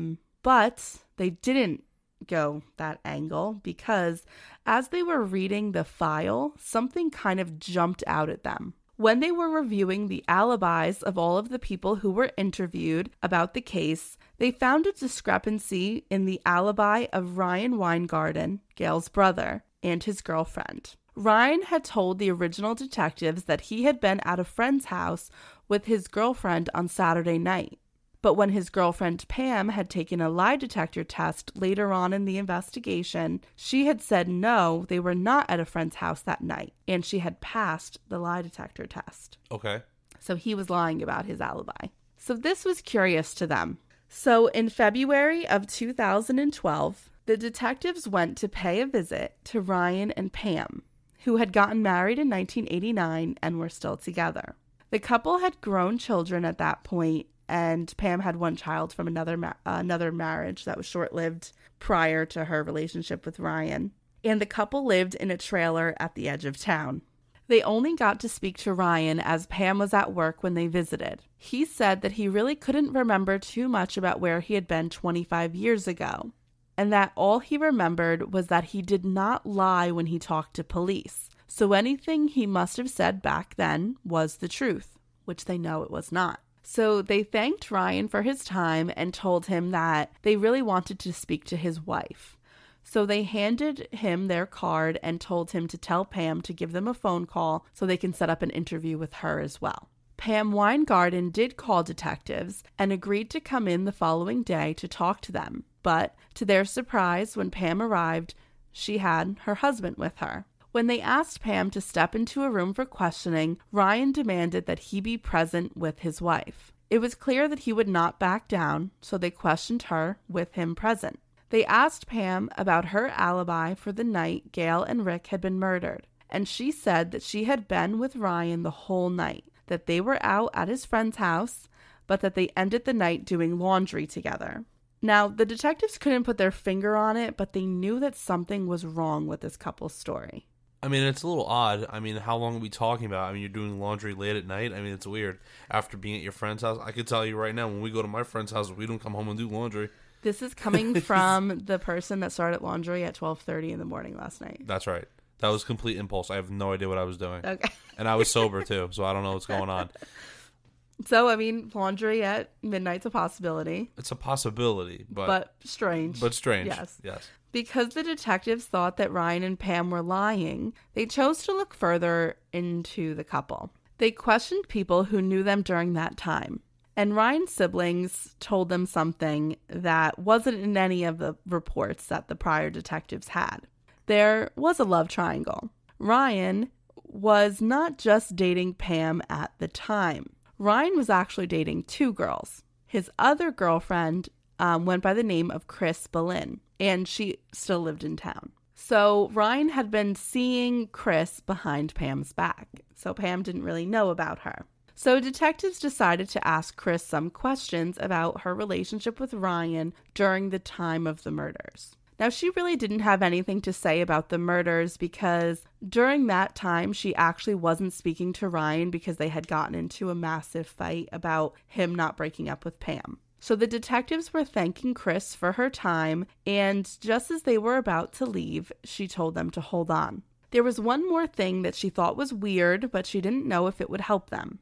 But they didn't go that angle because as they were reading the file, something kind of jumped out at them. When they were reviewing the alibis of all of the people who were interviewed about the case, they found a discrepancy in the alibi of Ryan Weingarten, Gail's brother, and his girlfriend. Ryan had told the original detectives that he had been at a friend's house with his girlfriend on Saturday night. But when his girlfriend Pam had taken a lie detector test later on in the investigation, she had said no, they were not at a friend's house that night, and she had passed the lie detector test. Okay. So he was lying about his alibi. So this was curious to them. So in February of two thousand twelve, the detectives went to pay a visit to Ryan and Pam, who had gotten married in nineteen eighty-nine and were still together. The couple had grown children at that point, and Pam had one child from another ma- uh, another marriage that was short-lived prior to her relationship with Ryan. And the couple lived in a trailer at the edge of town. They only got to speak to Ryan as Pam was at work when they visited. He said that he really couldn't remember too much about where he had been twenty-five years ago, and that all he remembered was that he did not lie when he talked to police. So anything he must have said back then was the truth, which they know it was not. So they thanked Ryan for his time and told him that they really wanted to speak to his wife. So they handed him their card and told him to tell Pam to give them a phone call so they can set up an interview with her as well. Pam Weingarten did call detectives and agreed to come in the following day to talk to them. But to their surprise, when Pam arrived, she had her husband with her. When they asked Pam to step into a room for questioning, Ryan demanded that he be present with his wife. It was clear that he would not back down, so they questioned her with him present. They asked Pam about her alibi for the night Gail and Rick had been murdered, and she said that she had been with Ryan the whole night, that they were out at his friend's house, but that they ended the night doing laundry together. Now, the detectives couldn't put their finger on it, but they knew that something was wrong with this couple's story. I mean, it's a little odd. I mean, how long are we talking about? I mean, you're doing laundry late at night. I mean, it's weird. After being at your friend's house, I can tell you right now, when we go to my friend's house, we don't come home and do laundry. This is coming from the person that started laundry at twelve thirty in the morning last night. That's right. That was complete impulse. I have no idea what I was doing. Okay. And I was sober, too, so I don't know what's going on. So, I mean, laundry at midnight's a possibility. It's a possibility, but... But strange. But strange, yes. yes. Because the detectives thought that Ryan and Pam were lying, they chose to look further into the couple. They questioned people who knew them during that time. And Ryan's siblings told them something that wasn't in any of the reports that the prior detectives had. There was a love triangle. Ryan was not just dating Pam at the time. Ryan was actually dating two girls. His other girlfriend um, went by the name of Chris Boleyn, and she still lived in town. So Ryan had been seeing Chris behind Pam's back, so Pam didn't really know about her. So detectives decided to ask Chris some questions about her relationship with Ryan during the time of the murders. Now, she really didn't have anything to say about the murders because during that time, she actually wasn't speaking to Ryan because they had gotten into a massive fight about him not breaking up with Pam. So the detectives were thanking Chris for her time, and just as they were about to leave, she told them to hold on. There was one more thing that she thought was weird, but she didn't know if it would help them.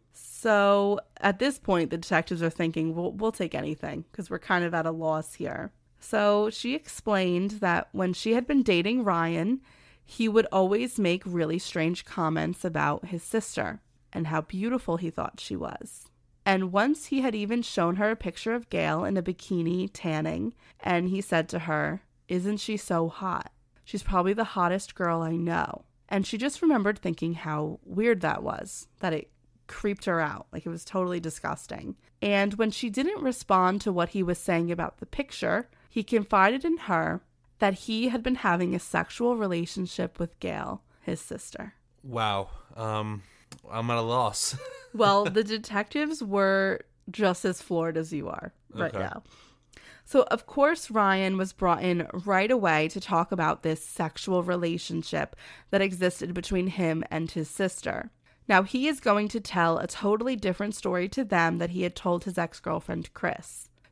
So at this point, the detectives are thinking, well, we'll take anything because we're kind of at a loss here. So she explained that when she had been dating Ryan, he would always make really strange comments about his sister and how beautiful he thought she was. And once he had even shown her a picture of Gail in a bikini tanning, and he said to her, "Isn't she so hot? She's probably the hottest girl I know." And she just remembered thinking how weird that was, that it creeped her out. Like, it was totally disgusting. And when she didn't respond to what he was saying about the picture, he confided in her that he had been having a sexual relationship with Gail, his sister. Wow. Um, I'm at a loss. Well, the detectives were just as floored as you are right Okay. now. So, of course, Ryan was brought in right away to talk about this sexual relationship that existed between him and his sister. Now, he is going to tell a totally different story to them that he had told his ex-girlfriend, Chris.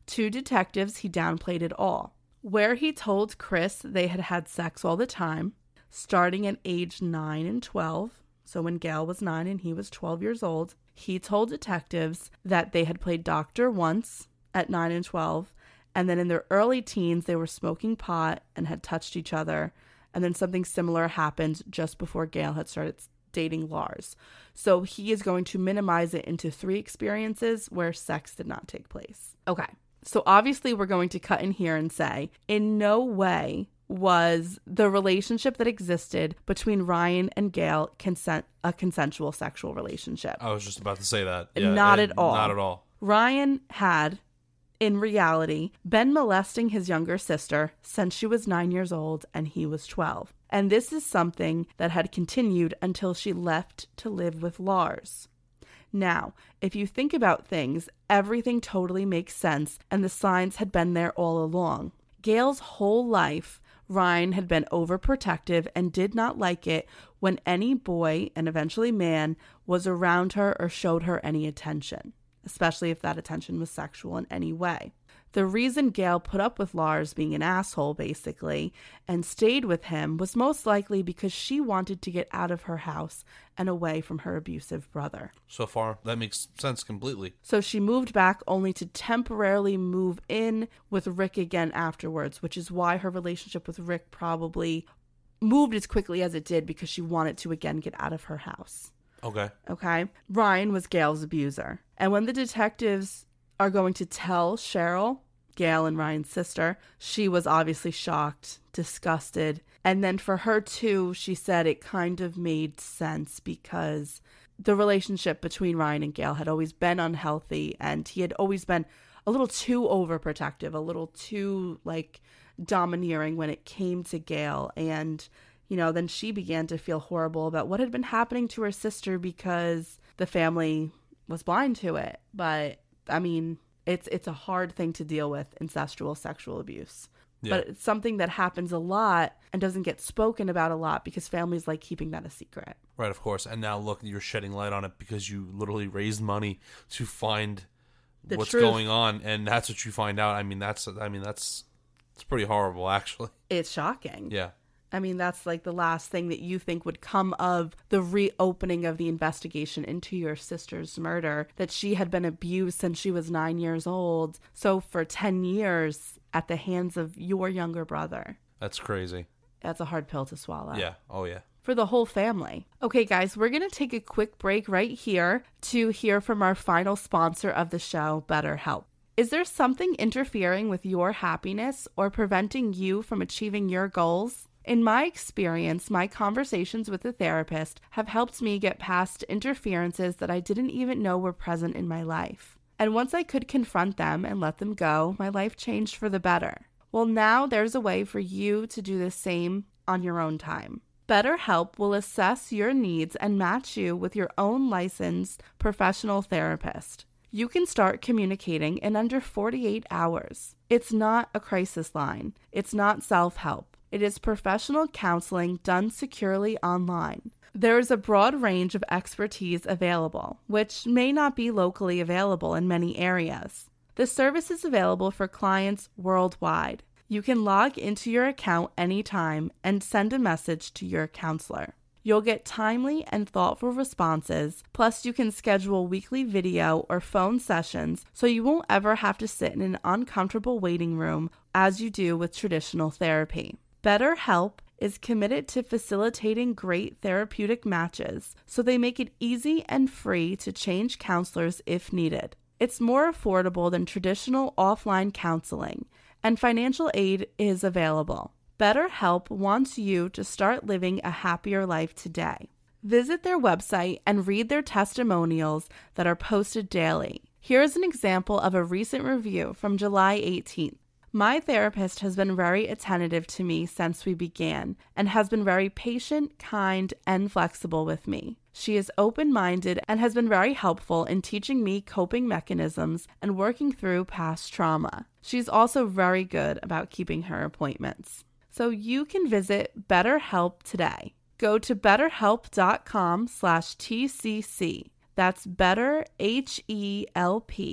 To detectives, he downplayed it all. Where he told Chris they had had sex all the time, starting at age nine and twelve, so when Gail was nine and he was twelve years old, he told detectives that they had played doctor once at nine and twelve, and then in their early teens, they were smoking pot and had touched each other, and then something similar happened just before Gail had started dating Lars. So he is going to minimize it into three experiences where sex did not take place. Okay. So obviously we're going to cut in here and say, in no way was the relationship that existed between Ryan and Gail consent a consensual sexual relationship. I was just about to say that. Yeah, not it, at all. Not at all. Ryan had, in reality, been molesting his younger sister since she was nine years old and he was twelve. And this is something that had continued until she left to live with Lars. Now, if you think about things, everything totally makes sense, and the signs had been there all along. Gail's whole life, Ryan had been overprotective and did not like it when any boy, and eventually man, was around her or showed her any attention, especially if that attention was sexual in any way. The reason Gail put up with Lars being an asshole, basically, and stayed with him was most likely because she wanted to get out of her house and away from her abusive brother. So far, that makes sense completely. So she moved back only to temporarily move in with Rick again afterwards, which is why her relationship with Rick probably moved as quickly as it did, because she wanted to again get out of her house. Okay. Okay. Ryan was Gail's abuser. And when the detectives are going to tell Cheryl, Gail and Ryan's sister, she was obviously shocked, disgusted. And then for her too, she said it kind of made sense because the relationship between Ryan and Gail had always been unhealthy, and he had always been a little too overprotective, a little too like domineering when it came to Gail. And, you know, then she began to feel horrible about what had been happening to her sister because the family was blind to it. But I mean, it's it's a hard thing to deal with, incestual sexual abuse. Yeah. But it's something that happens a lot and doesn't get spoken about a lot because families like keeping that a secret. Right, of course. And now look, you're shedding light on it because you literally raised money to find the what's truth. going on, and that's what you find out. I mean, that's I mean, that's it's pretty horrible, actually. It's shocking. Yeah. I mean, that's like the last thing that you think would come of the reopening of the investigation into your sister's murder, that she had been abused since she was nine years old. So for ten years at the hands of your younger brother. That's crazy. That's a hard pill to swallow. Yeah. Oh, yeah. For the whole family. Okay, guys, we're going to take a quick break right here to hear from our final sponsor of the show, BetterHelp. Is there something interfering with your happiness or preventing you from achieving your goals? In my experience, my conversations with a therapist have helped me get past interferences that I didn't even know were present in my life. And once I could confront them and let them go, my life changed for the better. Well, now there's a way for you to do the same on your own time. BetterHelp will assess your needs and match you with your own licensed professional therapist. You can start communicating in under forty-eight hours. It's not a crisis line. It's not self-help. It is professional counseling done securely online. There is a broad range of expertise available, which may not be locally available in many areas. The service is available for clients worldwide. You can log into your account anytime and send a message to your counselor. You'll get timely and thoughtful responses, plus you can schedule weekly video or phone sessions so you won't ever have to sit in an uncomfortable waiting room as you do with traditional therapy. BetterHelp is committed to facilitating great therapeutic matches, so they make it easy and free to change counselors if needed. It's more affordable than traditional offline counseling, and financial aid is available. BetterHelp wants you to start living a happier life today. Visit their website and read their testimonials that are posted daily. Here's an example of a recent review from July eighteenth. My therapist has been very attentive to me since we began and has been very patient, kind, and flexible with me. She is open-minded and has been very helpful in teaching me coping mechanisms and working through past trauma. She's also very good about keeping her appointments. So you can visit BetterHelp today. Go to betterhelp.com slash TCC. That's better, H E L P.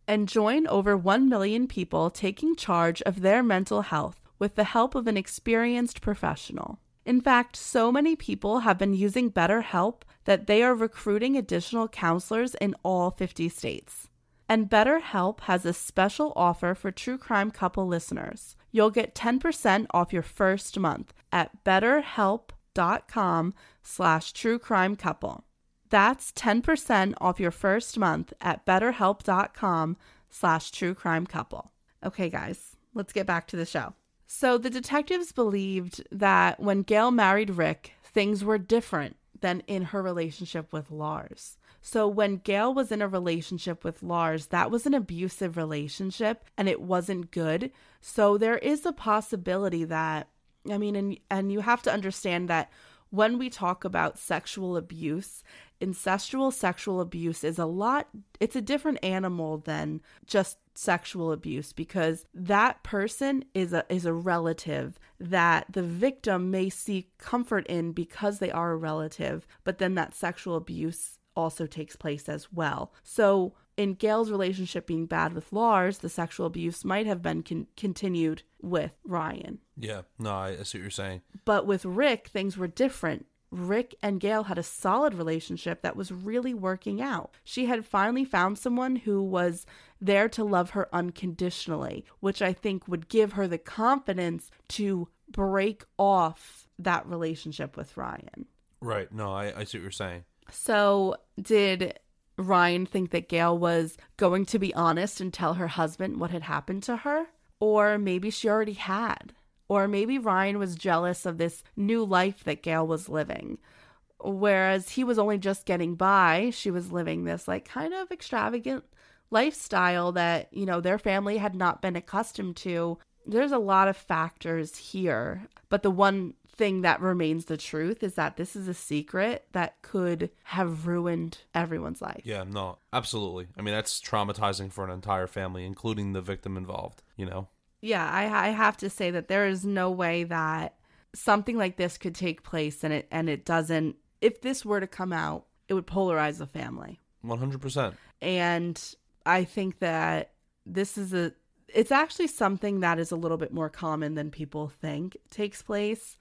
and join over one million people taking charge of their mental health with the help of an experienced professional. In fact, so many people have been using BetterHelp that they are recruiting additional counselors in all fifty states. And BetterHelp has a special offer for True Crime Couple listeners. You'll get ten percent off your first month at betterhelp.com slash truecrimecouple. That's ten percent off your first month at betterhelp.com slash truecrimecouple. Okay, guys, let's get back to the show. So the detectives believed that when Gail married Rick, things were different than in her relationship with Lars. So when Gail was in a relationship with Lars, that was an abusive relationship and it wasn't good. So there is a possibility that, I mean, and, and you have to understand that when we talk about sexual abuse, incestual sexual abuse is a lot, it's a different animal than just sexual abuse, because that person is a is a relative that the victim may seek comfort in because they are a relative, but then that sexual abuse also takes place as well. So in Gail's relationship being bad with Lars, the sexual abuse might have been con- continued with Ryan. Yeah, no, I, I see what you're saying. But with Rick, things were different. Rick and Gail had a solid relationship that was really working out. She had finally found someone who was there to love her unconditionally, which I think would give her the confidence to break off that relationship with Ryan. Right. No, I, I see what you're saying. So did Ryan think that Gail was going to be honest and tell her husband what had happened to her? Or maybe she already had. Or maybe Ryan was jealous of this new life that Gail was living. Whereas he was only just getting by, she was living this like kind of extravagant lifestyle that, you know, their family had not been accustomed to. There's a lot of factors here. But the one thing that remains the truth is that this is a secret that could have ruined everyone's life. Yeah, no, absolutely. I mean, that's traumatizing for an entire family, including the victim involved, you know? Yeah, I, I have to say that there is no way that something like this could take place and it and it doesn't. If this were to come out, it would polarize the family. one hundred percent. And I think that this is a, it's actually something that is a little bit more common than people think takes place.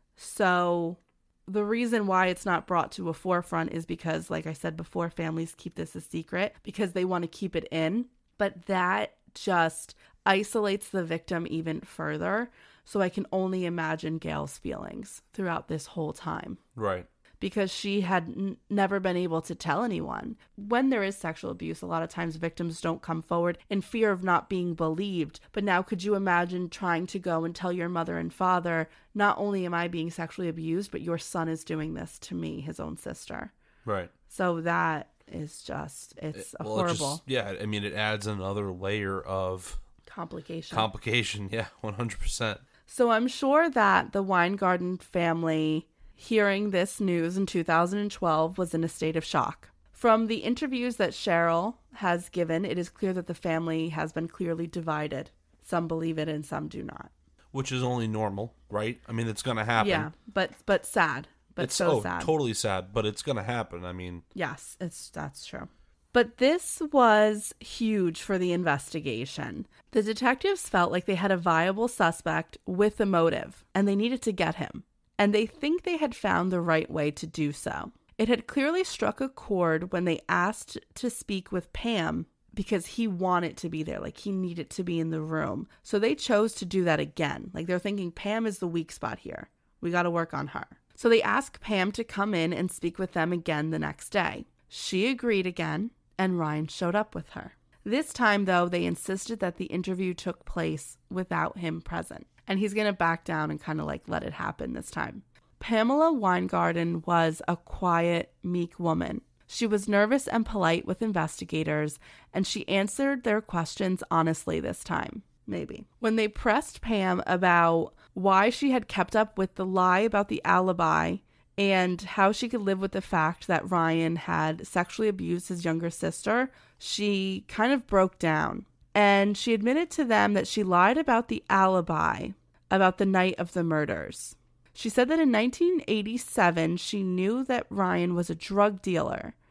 So the reason why it's not brought to a forefront is because, like I said before, families keep this a secret because they want to keep it in. But that just isolates the victim even further. So I can only imagine Gail's feelings throughout this whole time. Right. Because she had n- never been able to tell anyone. When there is sexual abuse, a lot of times victims don't come forward in fear of not being believed. But now could you imagine trying to go and tell your mother and father, not only am I being sexually abused, but your son is doing this to me, his own sister. Right. So that is just, it's it, well, horrible. It just, yeah, I mean, it adds another layer of complication. Complication, yeah, one hundred percent. So I'm sure that the Weingarten family, hearing this news in two thousand twelve, was in a state of shock. From the interviews that Cheryl has given, it is clear that the family has been clearly divided. Some believe it and some do not. Which is only normal, right? I mean, it's going to happen. Yeah, but but sad. But it's so oh, sad. Totally sad, but it's going to happen. I mean, yes, it's that's true. But this was huge for the investigation. The detectives felt like they had a viable suspect with a motive, and they needed to get him. And they think they had found the right way to do so. It had clearly struck a chord when they asked to speak with Pam because he wanted to be there, like he needed to be in the room. So they chose to do that again. Like they're thinking Pam is the weak spot here. We got to work on her. So they asked Pam to come in and speak with them again the next day. She agreed again, and Ryan showed up with her. This time, though, they insisted that the interview took place without him present. And he's going to back down and kind of like let it happen this time. Pamela Weingarten was a quiet, meek woman. She was nervous and polite with investigators, and she answered their questions honestly this time. Maybe. When they pressed Pam about why she had kept up with the lie about the alibi and how she could live with the fact that Ryan had sexually abused his younger sister, she kind of broke down. And she admitted to them that she lied about the alibi, about the night of the murders. She said that in nineteen eighty-seven, she knew that Ryan was a drug dealer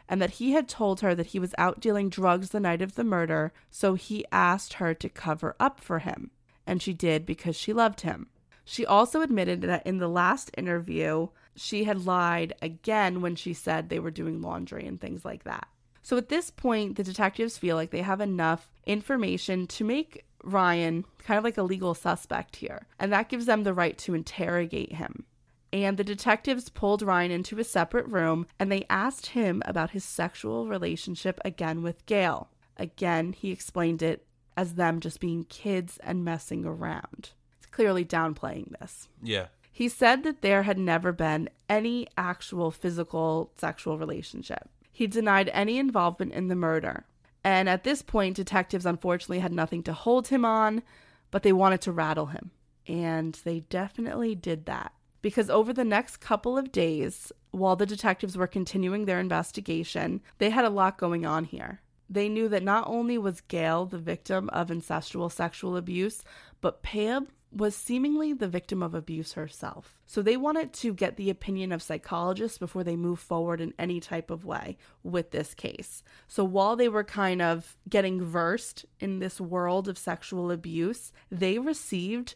and that he had told her that he was out dealing drugs the night of the murder, so he asked her to cover up for him. And she did because she loved him. She also admitted that in the last interview, she had lied again when she said they were doing laundry and things like that. So at this point, the detectives feel like they have enough information to make Ryan kind of like a legal suspect here, and that gives them the right to interrogate him. And the detectives pulled Ryan into a separate room, and they asked him about his sexual relationship again with Gail. Again, he explained it as them just being kids and messing around. It's clearly downplaying this. Yeah. He said that there had never been any actual physical sexual relationship. He denied any involvement in the murder. And at this point, detectives unfortunately had nothing to hold him on, but they wanted to rattle him. And they definitely did that. Because over the next couple of days, while the detectives were continuing their investigation, they had a lot going on here. They knew that not only was Gail the victim of incestual sexual abuse, but Pam was seemingly the victim of abuse herself. So they wanted to get the opinion of psychologists before they move forward in any type of way with this case. So while they were kind of getting versed in this world of sexual abuse, they received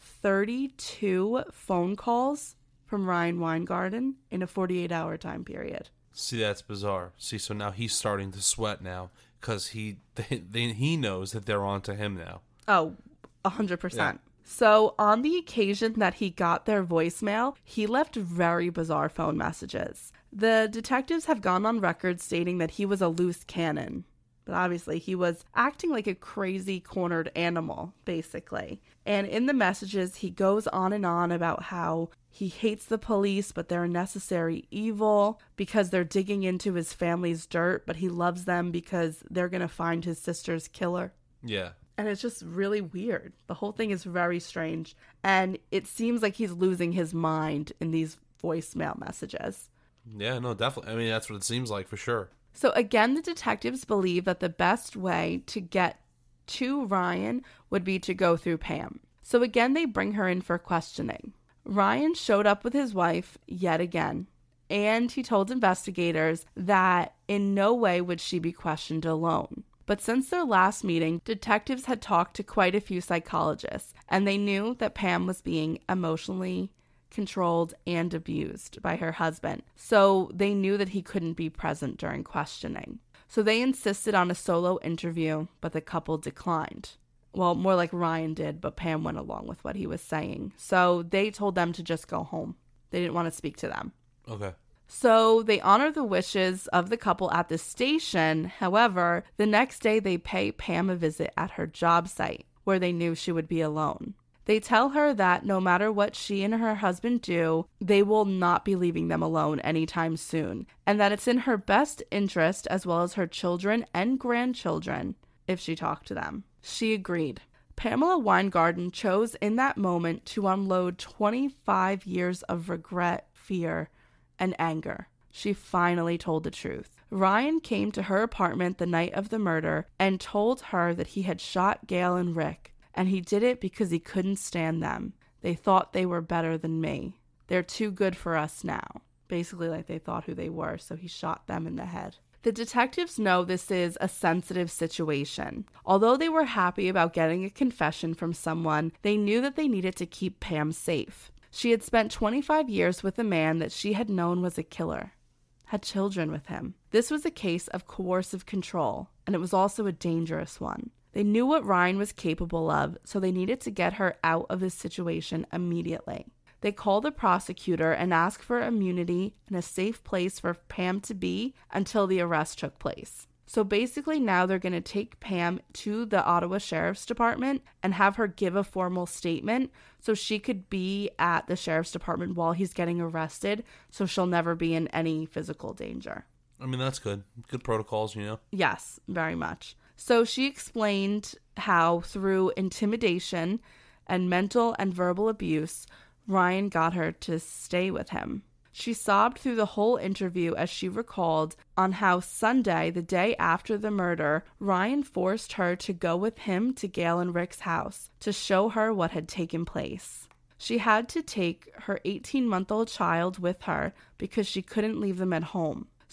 thirty-two phone calls from Ryan Weingarten in a forty-eight hour time period. See, that's bizarre. See, so now he's starting to sweat now because he they, they, he knows that they're on to him now. Oh, one hundred percent. Yeah. So on the occasion that he got their voicemail, he left very bizarre phone messages. The detectives have gone on record stating that he was a loose cannon. But obviously he was acting like a crazy cornered animal, basically. And in the messages, he goes on and on about how he hates the police, but they're a necessary evil because they're digging into his family's dirt, but he loves them because they're going to find his sister's killer. Yeah. And it's just really weird. The whole thing is very strange. And it seems like he's losing his mind in these voicemail messages. Yeah, no, definitely. I mean, that's what it seems like for sure. So again, the detectives believe that the best way to get to Ryan would be to go through Pam. So again, they bring her in for questioning. Ryan showed up with his wife yet again, and he told investigators that in no way would she be questioned alone. But since their last meeting, detectives had talked to quite a few psychologists, and they knew that Pam was being emotionally controlled and abused by her husband. So they knew that he couldn't be present during questioning. So they insisted on a solo interview, but the couple declined. Well, more like Ryan did, but Pam went along with what he was saying. So they told them to just go home. They didn't want to speak to them. Okay. So they honor the wishes of the couple at the station. However, the next day they pay Pam a visit at her job site, where they knew she would be alone. They tell her that no matter what she and her husband do, they will not be leaving them alone anytime soon, and that it's in her best interest, as well as her children and grandchildren, if she talked to them. She agreed. Pamela Weingarten chose in that moment to unload twenty-five years of regret, fear, and anger. She finally told the truth. Ryan came to her apartment the night of the murder and told her that he had shot Gail and Rick. And he did it because he couldn't stand them. They thought they were better than me. They're too good for us now. Basically, like they thought who they were, so he shot them in the head. The detectives know this is a sensitive situation. Although they were happy about getting a confession from someone, they knew that they needed to keep Pam safe. She had spent twenty-five years with a man that she had known was a killer, had children with him. This was a case of coercive control, and it was also a dangerous one. They knew what Ryan was capable of, so they needed to get her out of this situation immediately. They called the prosecutor and asked for immunity and a safe place for Pam to be until the arrest took place. So basically now they're going to take Pam to the Ottawa Sheriff's Department and have her give a formal statement so she could be at the Sheriff's Department while he's getting arrested, so she'll never be in any physical danger. I mean, that's good. Good protocols, you know? Yes, very much. So she explained how through intimidation and mental and verbal abuse, Ryan got her to stay with him. She sobbed through the whole interview as she recalled on how Sunday, the day after the murder, Ryan forced her to go with him to Gail and Rick's house to show her what had taken place. She had to take her eighteen-month-old child with her because she couldn't leave them at home.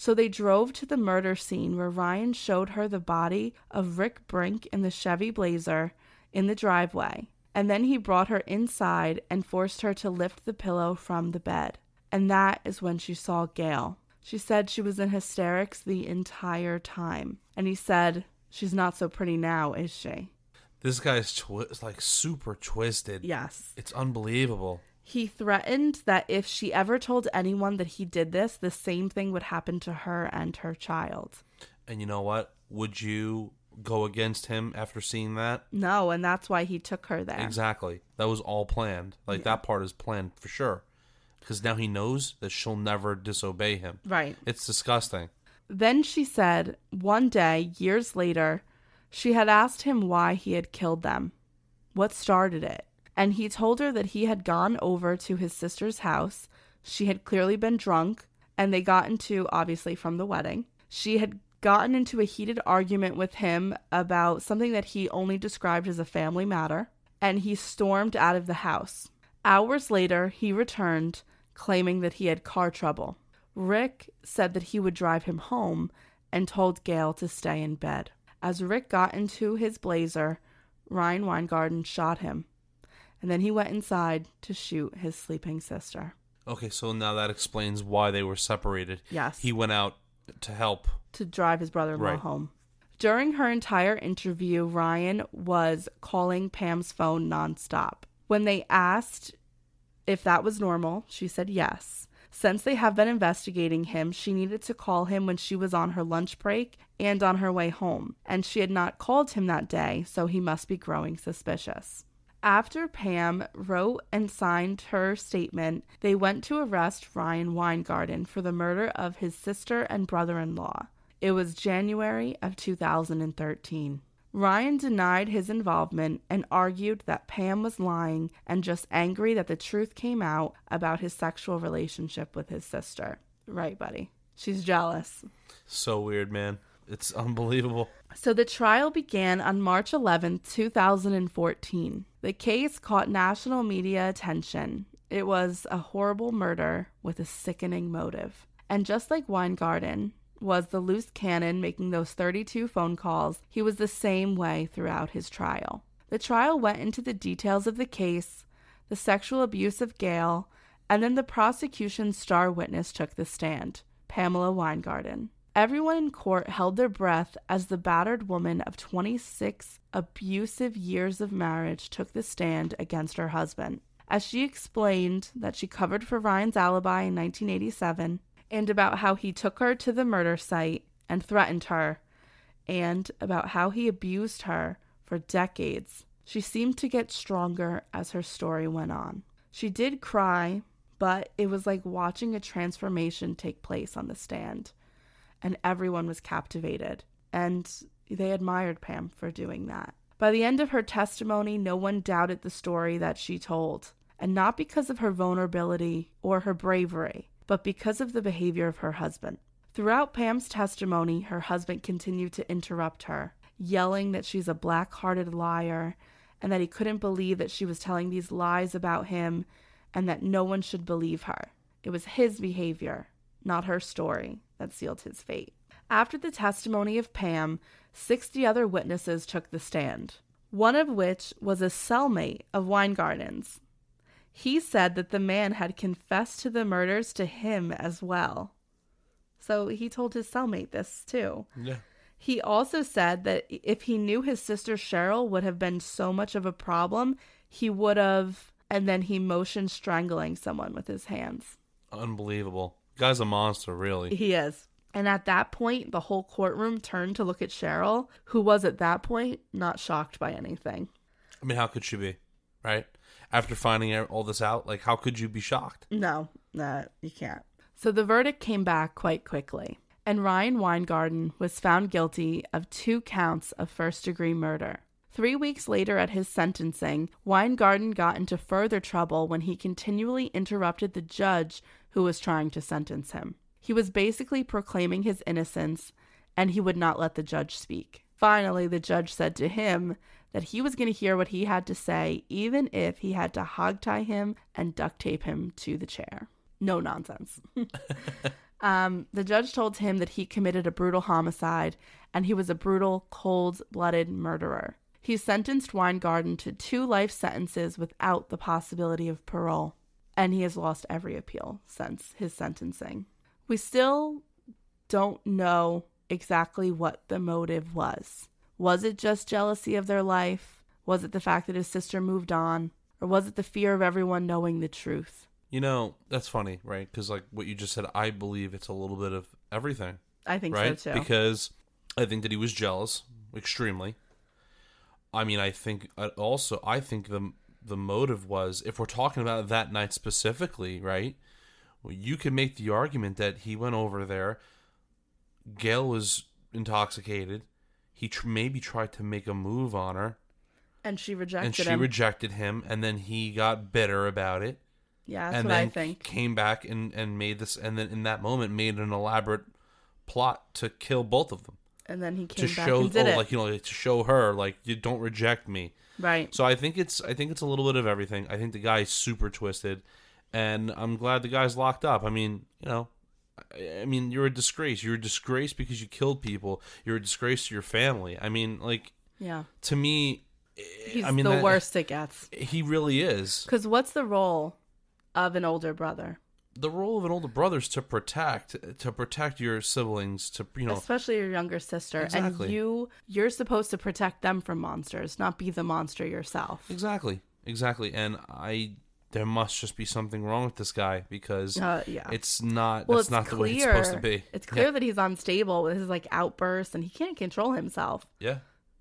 So they drove to the murder scene where Ryan showed her the body of Rick Brink in the Chevy Blazer in the driveway. And then he brought her inside and forced her to lift the pillow from the bed. And that is when she saw Gail. She said she was in hysterics the entire time. And he said, she's not so pretty now, is she? This guy's twi- like super twisted. Yes. It's unbelievable. He threatened that if she ever told anyone that he did this, the same thing would happen to her and her child. And you know what? Would you go against him after seeing that? No, and that's why he took her there. Exactly. That was all planned. Like, yeah. That part is planned for sure. Because now he knows that she'll never disobey him. Right. It's disgusting. Then she said, one day, years later, she had asked him why he had killed them. What started it? And he told her that he had gone over to his sister's house. She had clearly been drunk, and they got into, obviously from the wedding, she had gotten into a heated argument with him about something that he only described as a family matter, and he stormed out of the house. Hours later, he returned, claiming that he had car trouble. Rick said that he would drive him home and told Gail to stay in bed. As Rick got into his Blazer, Ryan Weingarten shot him. And then he went inside to shoot his sleeping sister. Okay, so now that explains why they were separated. Yes. He went out to help. To drive his brother-in-law Right. home. During her entire interview, Ryan was calling Pam's phone nonstop. When they asked if that was normal, she said yes. Since they have been investigating him, she needed to call him when she was on her lunch break and on her way home. And she had not called him that day, so he must be growing suspicious. After Pam wrote and signed her statement, they went to arrest Ryan Weingarten for the murder of his sister and brother-in-law. It was January of two thousand thirteen. Ryan denied his involvement and argued that Pam was lying and just angry that the truth came out about his sexual relationship with his sister. Right, buddy. She's jealous. So weird, man. It's unbelievable. So the trial began on March eleventh, two thousand fourteen. The case caught national media attention. It was a horrible murder with a sickening motive. And just like Weingarten was the loose cannon making those thirty-two phone calls, he was the same way throughout his trial. The trial went into the details of the case, the sexual abuse of Gail, and then the prosecution's star witness took the stand, Pamela Weingarten. Everyone in court held their breath as the battered woman of twenty-six abusive years of marriage took the stand against her husband. As she explained that she covered for Ryan's alibi in nineteen eighty-seven, and about how he took her to the murder site and threatened her, and about how he abused her for decades, she seemed to get stronger as her story went on. She did cry, but it was like watching a transformation take place on the stand. And everyone was captivated, and they admired Pam for doing that. By the end of her testimony, no one doubted the story that she told, and not because of her vulnerability or her bravery, but because of the behavior of her husband. Throughout Pam's testimony, her husband continued to interrupt her, yelling that she's a black-hearted liar, and that he couldn't believe that she was telling these lies about him, and that no one should believe her. It was his behavior, not her story, that sealed his fate. After the testimony of Pam, sixty other witnesses took the stand, one of which was a cellmate of Weingarten's. He said that the man had confessed to the murders to him as well. So he told his cellmate this too. Yeah. He also said that if he knew his sister Cheryl would have been so much of a problem, he would have, and then he motioned strangling someone with his hands. Unbelievable. Guy's a monster, really. He is. And at that point, the whole courtroom turned to look at Cheryl, who was at that point not shocked by anything. I mean, how could she be, right? After finding all this out, like, how could you be shocked? No, no, you can't. So the verdict came back quite quickly, and Ryan Weingarten was found guilty of two counts of first-degree murder. Three weeks later at his sentencing, Weingarten got into further trouble when he continually interrupted the judge who was trying to sentence him. He was basically proclaiming his innocence, and he would not let the judge speak. Finally, the judge said to him that he was going to hear what he had to say, even if he had to hogtie him and duct tape him to the chair. No nonsense. Um, the judge told him that he committed a brutal homicide and he was a brutal, cold-blooded murderer. He sentenced Weingarten to two life sentences without the possibility of parole, and he has lost every appeal since his sentencing. We still don't know exactly what the motive was. Was it just jealousy of their life? Was it the fact that his sister moved on? Or was it the fear of everyone knowing the truth? You know, that's funny, right? Because like what you just said, I believe it's a little bit of everything. I think right? so too. Because I think that he was jealous, extremely. I mean, I think also, I think the the motive was, if we're talking about that night specifically, right? Well, you could make the argument that he went over there, Gail was intoxicated, he tr- maybe tried to make a move on her. And she rejected and she him. rejected him, and then he got bitter about it. Yeah, that's and what then I think. Came back and, and made this, and then in that moment made an elaborate plot to kill both of them. And then he came to back show, and did oh, it. like you know, to show her, like, you don't reject me. Right. So I think it's, I think it's a little bit of everything. I think the guy's super twisted, and I'm glad the guy's locked up. I mean, you know, I, I mean, you're a disgrace. You're a disgrace because you killed people. You're a disgrace to your family. I mean, like, yeah. To me, he's I mean, the that, worst it gets. He really is. Because what's the role of an older brother? The role of an older brother is to protect, to protect your siblings, to, you know, especially your younger sister. Exactly. And you, you're supposed to protect them from monsters, not be the monster yourself. Exactly, exactly. And I, there must just be something wrong with this guy because uh, yeah. it's not. Well, that's it's not the clear, way it's supposed to be. It's clear yeah. that he's unstable with his like outbursts, and he can't control himself. Yeah.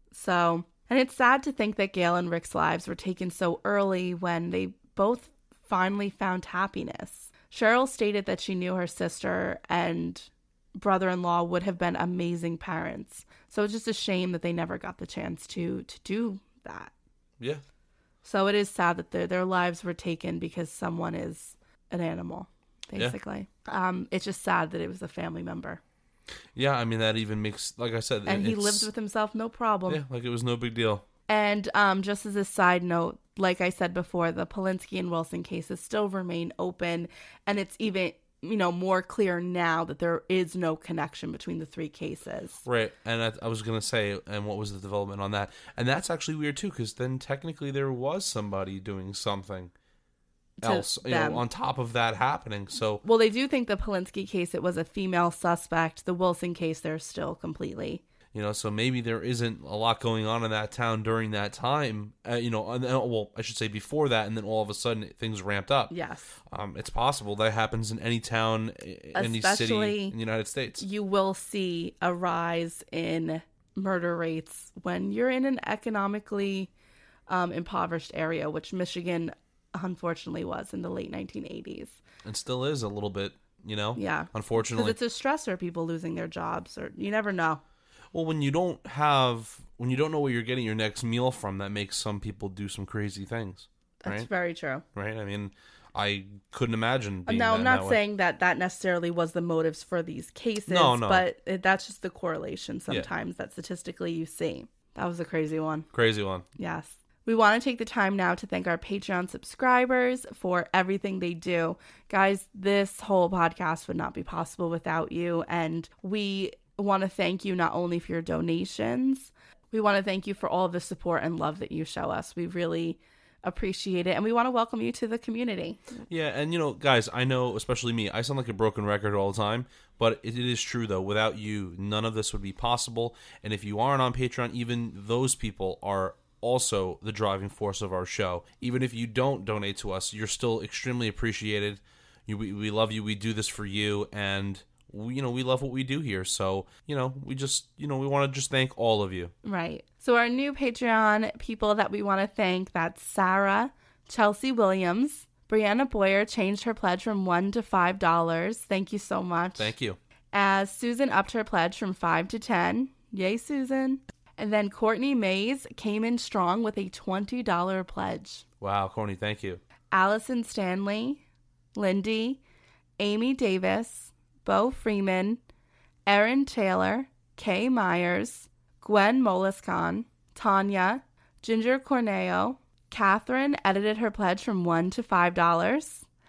So, and it's sad to think that Gail and Rick's lives were taken so early when they both finally found happiness. Cheryl stated that she knew her sister and brother-in-law would have been amazing parents. So it's just a shame that they never got the chance to to do that. Yeah. So it is sad that their their lives were taken because someone is an animal, basically. Yeah. Um, it's just sad that it was a family member. Yeah, I mean, that even makes, like I said... And he lived with himself, no problem. Yeah, like it was no big deal. And um, just as a side note, like I said before, the Polinsky and Wilson cases still remain open. And it's even, you know, more clear now that there is no connection between the three cases. Right. And I, I was going to say, and what was the development on that? And that's actually weird, too, because then technically there was somebody doing something else, you know, on top of that happening. So, well, they do think the Polinsky case, it was a female suspect. The Wilson case, they're still completely... You know, so maybe there isn't a lot going on in that town during that time. Uh, you know, and, well, I should say before that, and then all of a sudden things ramped up. Yes. Um, it's possible that happens in any town, any Especially, city in the United States. You will see a rise in murder rates when you're in an economically um, impoverished area, which Michigan unfortunately was in the late nineteen eighties. And still is a little bit, you know? Yeah. Unfortunately. Because it's a stressor, people losing their jobs, or you never know. Well, when you don't have, when you don't know where you're getting your next meal from, that makes some people do some crazy things. Right? That's very true. Right? I mean, I couldn't imagine being Now, that, I'm not that saying way. that that necessarily was the motives for these cases, no, no. but it, that's just the correlation sometimes yeah. that statistically you see. That was a crazy one. Crazy one. Yes. We want to take the time now to thank our Patreon subscribers for everything they do. Guys, this whole podcast would not be possible without you, and we want to thank you not only for your donations, we want to thank you for all of the support and love that you show us. We really appreciate it, and we want to welcome you to the community. Yeah, and you know, guys, I know, especially me, I sound like a broken record all the time, but it, it is true, though. Without you, none of this would be possible, and if you aren't on Patreon, even those people are also the driving force of our show. Even if you don't donate to us, you're still extremely appreciated. You, we, we love you. We do this for you, and we, you know, we love what we do here. So, you know, we just, you know, we want to just thank all of you. Right. So our new Patreon people that we want to thank, that's Sarah, Chelsea Williams, Brianna Boyer changed her pledge from one to five dollars. Thank you so much. Thank you. As Susan upped her pledge from five to ten. Yay, Susan. And then Courtney Mays came in strong with a twenty dollars pledge. Wow, Courtney, thank you. Allison Stanley, Lindy, Amy Davis, Bo Freeman, Erin Taylor, Kay Myers, Gwen Moliscon, Tanya, Ginger Corneo, Catherine edited her pledge from one to five dollars,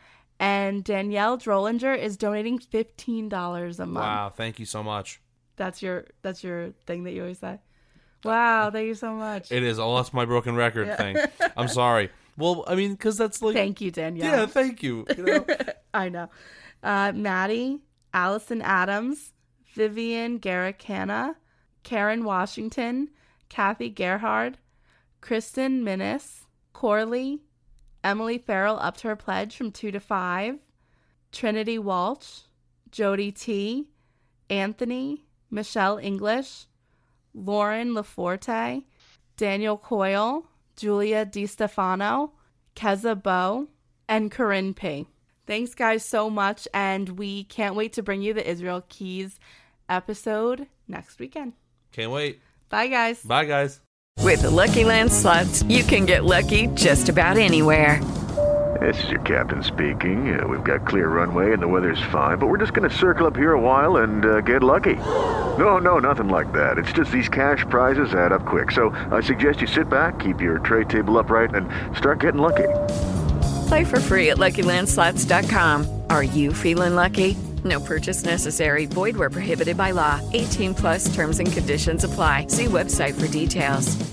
And Danielle Drollinger is donating fifteen dollars a month. Wow, thank you so much. That's your that's your thing that you always say. Wow, thank you so much. It is. I lost my broken record Yeah. thing. I'm sorry. Well, I mean, because that's like... Thank you, Danielle. Yeah, thank you. you know? I know. Uh, Maddie, Allison Adams, Vivian Garrick-Hanna, Karen Washington, Kathy Gerhard, Kristen Minnis, Corley, Emily Farrell upped her pledge from two to five, Trinity Walsh, Jody T, Anthony, Michelle English, Lauren Laforte, Daniel Coyle, Julia DiStefano, Keza Bow, and Corinne P. Thanks, guys, so much, and we can't wait to bring you the Israel Keys episode next weekend. Can't wait. Bye, guys. Bye, guys. With the Lucky Land Slots, you can get lucky just about anywhere. This is your captain speaking. Uh, we've got clear runway and the weather's fine, but we're just going to circle up here a while and uh, get lucky. No, no, nothing like that. It's just these cash prizes add up quick. So I suggest you sit back, keep your tray table upright, and start getting lucky. Play for free at Lucky Land Slots dot com. Are you feeling lucky? No purchase necessary. Void where prohibited by law. eighteen plus terms and conditions apply. See website for details.